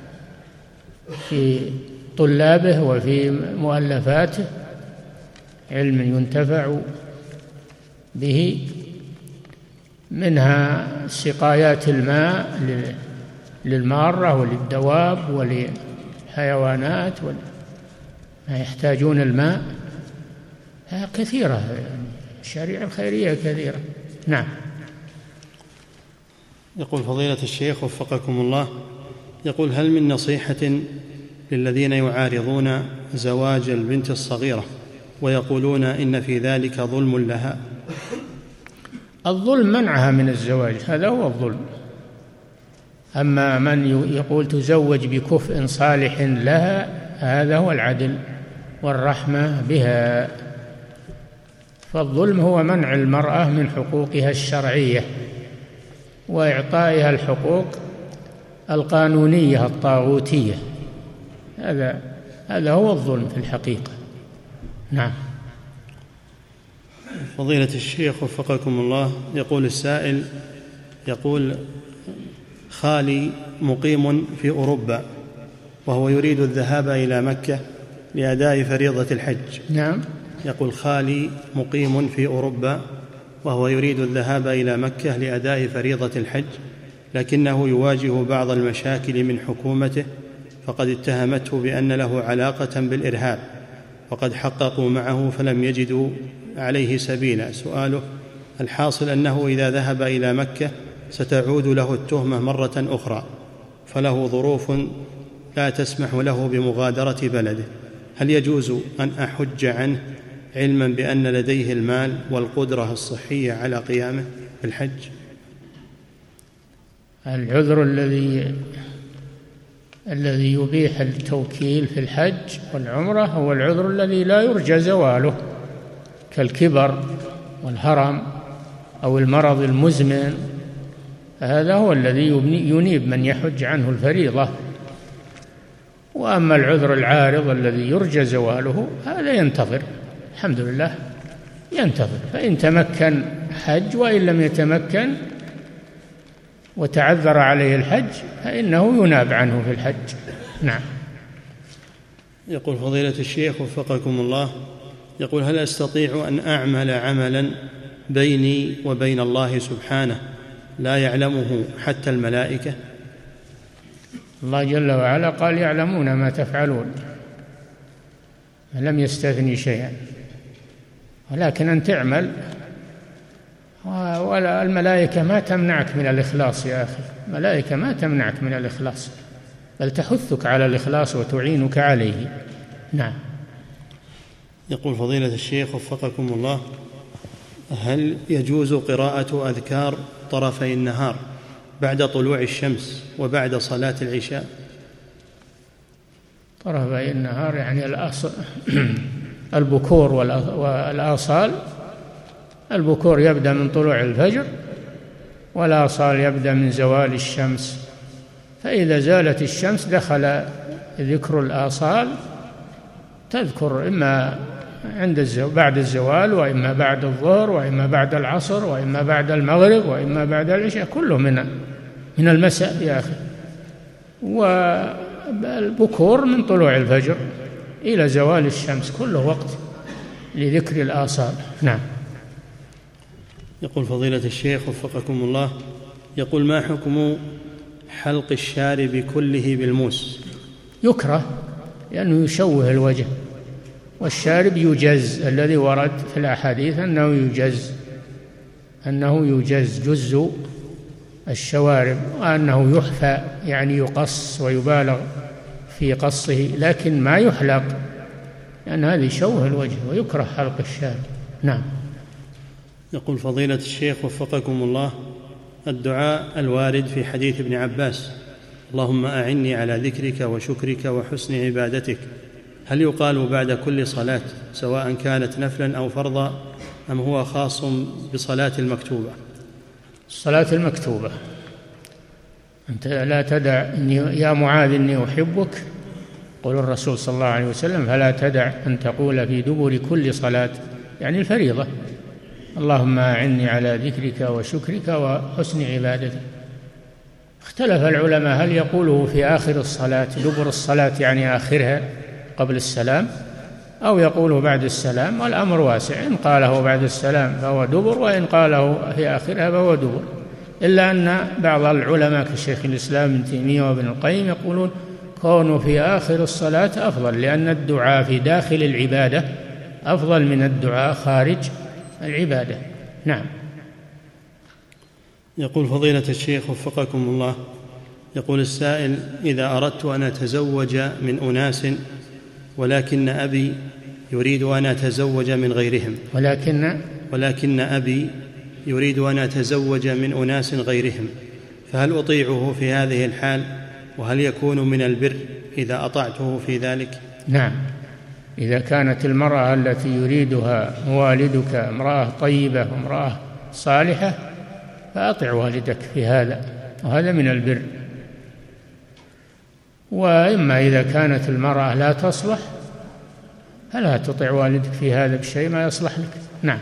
في طلابه وفي مؤلفاته، علم ينتفع به، منها سقايات الماء للمارة وللدواب وللحيوانات ما يحتاجون الماء، كثيرة، الشريعة الخيرية كثيرة. نعم. يقول فضيلة الشيخ وفقكم الله، يقول هل من نصيحة للذين يعارضون زواج البنت الصغيرة ويقولون إن في ذلك ظلم لها؟ الظلم منعها من الزواج، هذا هو الظلم. أما من يقول تزوج بكفء صالح لها، هذا هو العدل والرحمة بها. فالظلم هو منع المرأة من حقوقها الشرعية وإعطائها الحقوق القانونية الطاغوتية، هذا هذا هو الظلم في الحقيقة. نعم. فضيلة الشيخ وفقكم الله، يقول السائل، يقول خالي مقيم في أوروبا وهو يريد الذهاب إلى مكة لأداء فريضة الحج. نعم. يقول خالي مقيم في أوروبا وهو يريد الذهاب إلى مكة لأداء فريضة الحج، لكنه يواجه بعض المشاكل من حكومته، فقد اتهمته بأن له علاقة بالإرهاب، وقد حققوا معه فلم يجدوا عليه سبيلا. سؤاله الحاصل أنه إذا ذهب إلى مكة ستعود له التهمة مرة أخرى، فله ظروف لا تسمح له بمغادرة بلده، هل يجوز أن أحج عنه علما بأن لديه المال والقدرة الصحية على قيامه بالحج؟ العذر الذي الذي يبيح التوكيل في الحج والعمرة هو العذر الذي لا يرجى زواله، كالكبر والهرم أو المرض المزمن، هذا هو الذي ينيب من يحج عنه الفريضة. وأما العذر العارض الذي يرجى زواله هذا ينتظر، الحمد لله ينتظر، فإن تمكن حج، وإن لم يتمكن وتعذر عليه الحج فإنه يناب عنه في الحج. نعم. يقول فضيلة الشيخ وفقكم الله، يقول هل أستطيع أن أعمل عملا بيني وبين الله سبحانه لا يعلمه حتى الملائكة؟ الله جل وعلا قال يعلمون ما تفعلون، لم يستثني شيئا، ولكن أن تعمل، ولا الملائكة ما تمنعك من الإخلاص يا أخي، الملائكة ما تمنعك من الإخلاص، بل تحثك على الإخلاص وتعينك عليه. نعم. يقول فضيلة الشيخ وفقكم الله، هل يجوز قراءة أذكار طرفي النهار بعد طلوع الشمس وبعد صلاة العشاء؟ طرفي النهار يعني الأصل البكور والآصال. البكور يبدأ من طلوع الفجر، والآصال يبدأ من زوال الشمس، فإذا زالت الشمس دخل ذكر الآصال، تذكر إما عند الزو... بعد الزوال، وإما بعد الظهر، وإما بعد العصر، وإما بعد المغرب، وإما بعد العشاء، كله من من المساء يا أخي. والبكور من طلوع الفجر إلى زوال الشمس، كله وقت لذكر الآصال. نعم. يقول فضيلة الشيخ وفقكم الله، يقول ما حكم حلق الشارب كله بالموس؟ يكره، لأنه يشوه الوجه، والشارب يجز، الذي ورد في الأحاديث أنه يجز أنه يجز جز الشوارب، وأنه يحفى يعني يقص ويبالغ في قصه، لكن ما يحلق، لأن هذا يشوه الوجه، ويكره حلق الشارب. نعم. يقول فضيلة الشيخ وفقكم الله، الدعاء الوارد في حديث ابن عباس اللهم أعني على ذكرك وشكرك وحسن عبادتك، هل يقال بعد كل صلاة سواء كانت نفلا أو فرضا، أم هو خاص بصلاة المكتوبة؟ الصلاة المكتوبة، أنت لا تدع إني يا معاذ إني أحبك، قول الرسول صلى الله عليه وسلم، فلا تدع أن تقول في دبر كل صلاة، يعني الفريضة، اللهم أعني على ذكرك وشكرك وحسن عبادتك. اختلف العلماء هل يقوله في آخر الصلاة، دبر الصلاة يعني آخرها قبل السلام، أو يقوله بعد السلام، والأمر واسع، إن قاله بعد السلام فهو دبر، وإن قاله في آخرها فهو دبر، إلا أن بعض العلماء كشيخ الإسلام ابن تيمية وابن القيم يقولون كونه في آخر الصلاة أفضل، لأن الدعاء في داخل العبادة أفضل من الدعاء خارج العبادة. نعم. يقول فضيلة الشيخ وفقكم الله، يقول السائل إذا أردت أن أتزوج من أناس ولكن أبي يريد أن أتزوج من غيرهم ولكن ولكن أبي يريد أن أتزوج من أناس غيرهم، فهل أطيعه في هذه الحال؟ وهل يكون من البر إذا أطعته في ذلك؟ نعم، إذا كانت المرأة التي يريدها والدك امرأة طيبة وامرأة صالحة فأطع والدك في هذا، وهذا من البر. وإما إذا كانت المرأة لا تصلح فلا تطع والدك في هذا بشيء ما يصلح لك. نعم.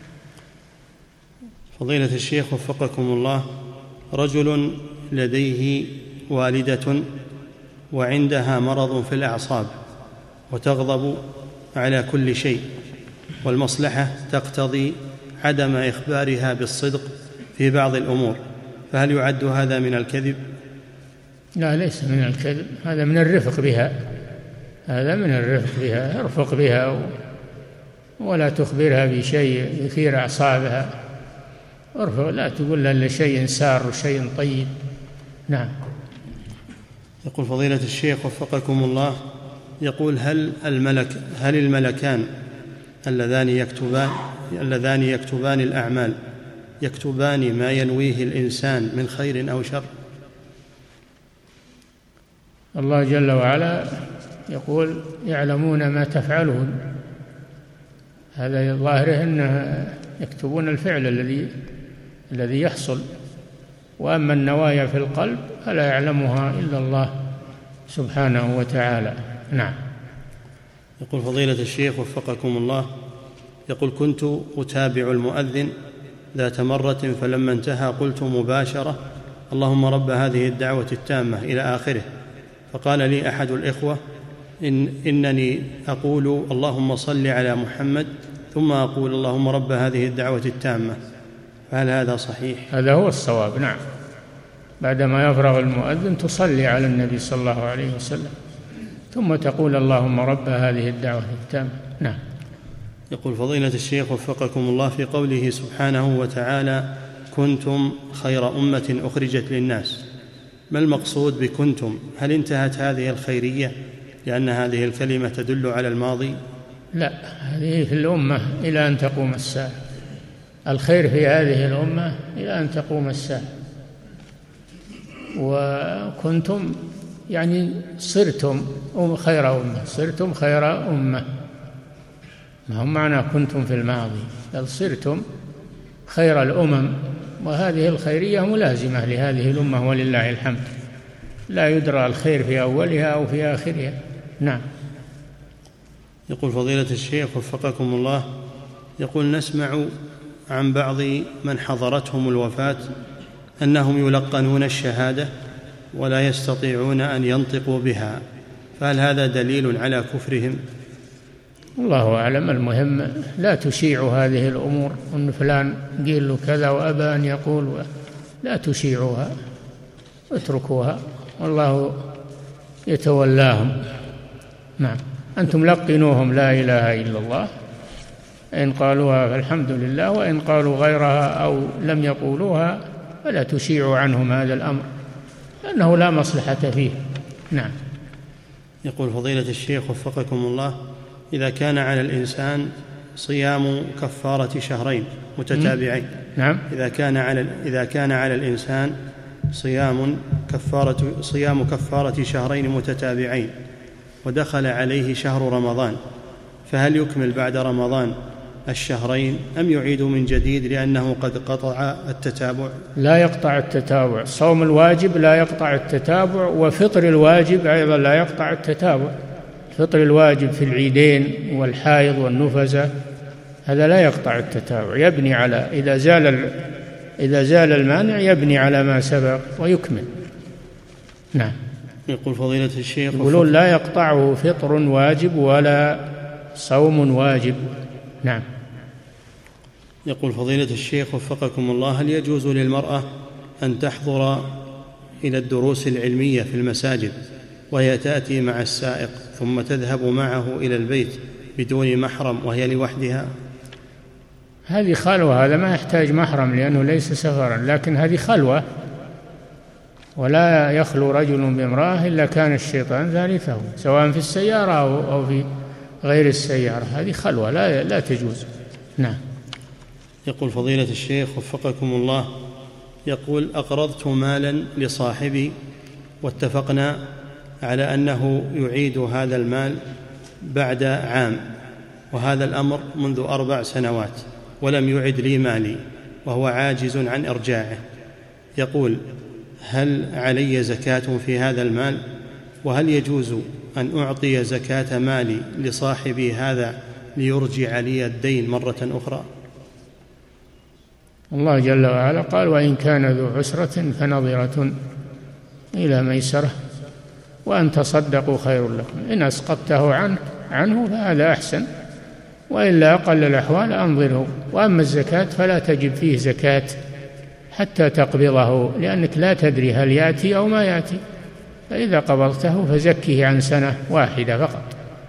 فضيلة الشيخ وفقكم الله، رجل لديه والدة وعندها مرض في الأعصاب وتغضب على كل شيء، والمصلحة تقتضي عدم إخبارها بالصدق في بعض الأمور، فهل يعد هذا من الكذب؟ لا، ليس من الكذب، هذا من الرفق بها، هذا من الرفق بها، ارفق بها ولا تخبرها بشيء يثير أعصابها، ارفق، لا تقول لها شيء سار وشيء طيب. نعم. يقول فضيلة الشيخ وفقكم الله، يقول هل الملك هل الملكان اللذان يكتبان اللذان يكتبان الأعمال يكتبان ما ينويه الإنسان من خير أو شر؟ الله جل وعلا يقول يعلمون ما تفعلون، هذا ظاهره أنه يكتبون الفعل الذي الذي يحصل، وأما النوايا في القلب فلا يعلمها إلا الله سبحانه وتعالى. نعم. يقول فضيلة الشيخ وفقكم الله، يقول كنت أتابع المؤذن ذات مرة، فلما انتهى قلت مباشرة اللهم رب هذه الدعوة التامة إلى آخره، فقال لي أحد الإخوة إن إنني أقول اللهم صل على محمد ثم أقول اللهم رب هذه الدعوة التامة، فهل هذا صحيح؟ هذا هو الصواب. نعم، بعدما يفرغ المؤذن تصلي على النبي صلى الله عليه وسلم ثم تقول اللهم رب هذه الدعوة التامة. نعم. يقول فضيلة الشيخ وفقكم الله، في قوله سبحانه وتعالى كنتم خير أمة أخرجت للناس، ما المقصود بكنتم؟ هل انتهت هذه الخيرية لأن هذه الكلمة تدل على الماضي؟ لا، هذه في الأمة إلى أن تقوم الساعة، الخير في هذه الأمة إلى أن تقوم الساعة. وكنتم يعني صرتم خير أمة، صرتم خير أمة، ما هم معنى كنتم في الماضي، بل صرتم خير الأمم، وهذه الخيرية ملازمة لهذه الأمة ولله الحمد. لا يدرى الخير في أولها أو في آخرها. نعم. يقول فضيلة الشيخ وفقكم الله، يقول نسمع عن بعض من حضرتهم الوفاة أنهم يلقنون الشهادة ولا يستطيعون أن ينطقوا بها، فهل هذا دليل على كفرهم؟ الله أعلم. المهم لا تشيعوا هذه الأمور، أن فلان قيل له كذا وأبى أن يقول، لا تشيعوها، اتركوها والله يتولاهم. نعم. أنتم لقنوهم لا إله إلا الله، إن قالوها فالحمد لله، وإن قالوا غيرها أو لم يقولوها فلا تشيعوا عنهم هذا الأمر، لأنه لا مصلحة فيه. نعم. يقول فضيلة الشيخ وفقكم الله، إذا كان على الإنسان صيام كفارة شهرين متتابعين. نعم. إذا كان على إذا كان على الإنسان صيام كفارة صيام كفارة شهرين متتابعين ودخل عليه شهر رمضان، فهل يكمل بعد رمضان الشهرين أم يعيد من جديد لأنه قد قطع التتابع؟ لا يقطع التتابع. صوم الواجب لا يقطع التتابع، وفطر الواجب أيضا لا يقطع التتابع. فطر الواجب في العيدين والحائض والنفسة هذا لا يقطع التتابع، يبني على إذا زال إذا زال المانع يبني على ما سبق ويكمل. نعم. يقول فضيلة الشيخ يقولون لا يقطعه فطر واجب ولا صوم واجب. نعم. يقول فضيلة الشيخ وفقكم الله، هل يجوز للمرأة أن تحضر إلى الدروس العلمية في المساجد وهي تأتي مع السائق ثم تذهب معه إلى البيت بدون محرم وهي لوحدها؟ هذه خلوة، هذا ما يحتاج محرم لأنه ليس سفرا، لكن هذه خلوة، ولا يخلو رجل بامرأة إلا كان الشيطان ثالثه، سواء في السيارة أو في غير السيارة. هذه خلوة لا لا تجوز. نعم. يقول فضيلة الشيخ وفقكم الله، يقول أقرضت مالا لصاحبي واتفقنا على أنه يعيد هذا المال بعد عام، وهذا الأمر منذ أربع سنوات ولم يعد لي مالي وهو عاجز عن إرجاعه. يقول هل علي زكاة في هذا المال؟ وهل يجوز أن أعطي زكاة مالي لصاحبي هذا ليرجع لي الدين مرة أخرى؟ الله جل وعلا قال وإن كان ذو عسرة فنظرة إلى ميسرة وأن تصدقوا خير لكم إن أسقطته عنه, عنه فهذا أحسن، وإلا أقل الأحوال أنظره. وأما الزكاة فلا تجب فيه زكاة حتى تقبضه، لأنك لا تدري هل يأتي أو ما يأتي، فإذا قبضته فزكه عن سنة واحدة فقط.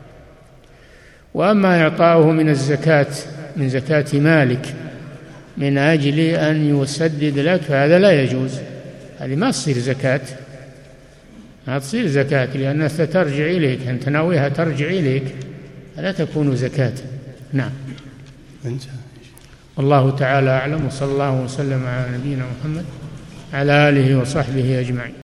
وأما إعطاؤه من الزكاة من زكاة مالك من أجل أن يسدد لك فهذا لا يجوز، هذه ما تصير زكاة، ما تصير زكاة لأنها سترجع إليك، أنت ناويها ترجع إليك فلا تكون زكاة. نعم. والله تعالى أعلم، وصلى الله وسلم على نبينا محمد على آله وصحبه أجمعين.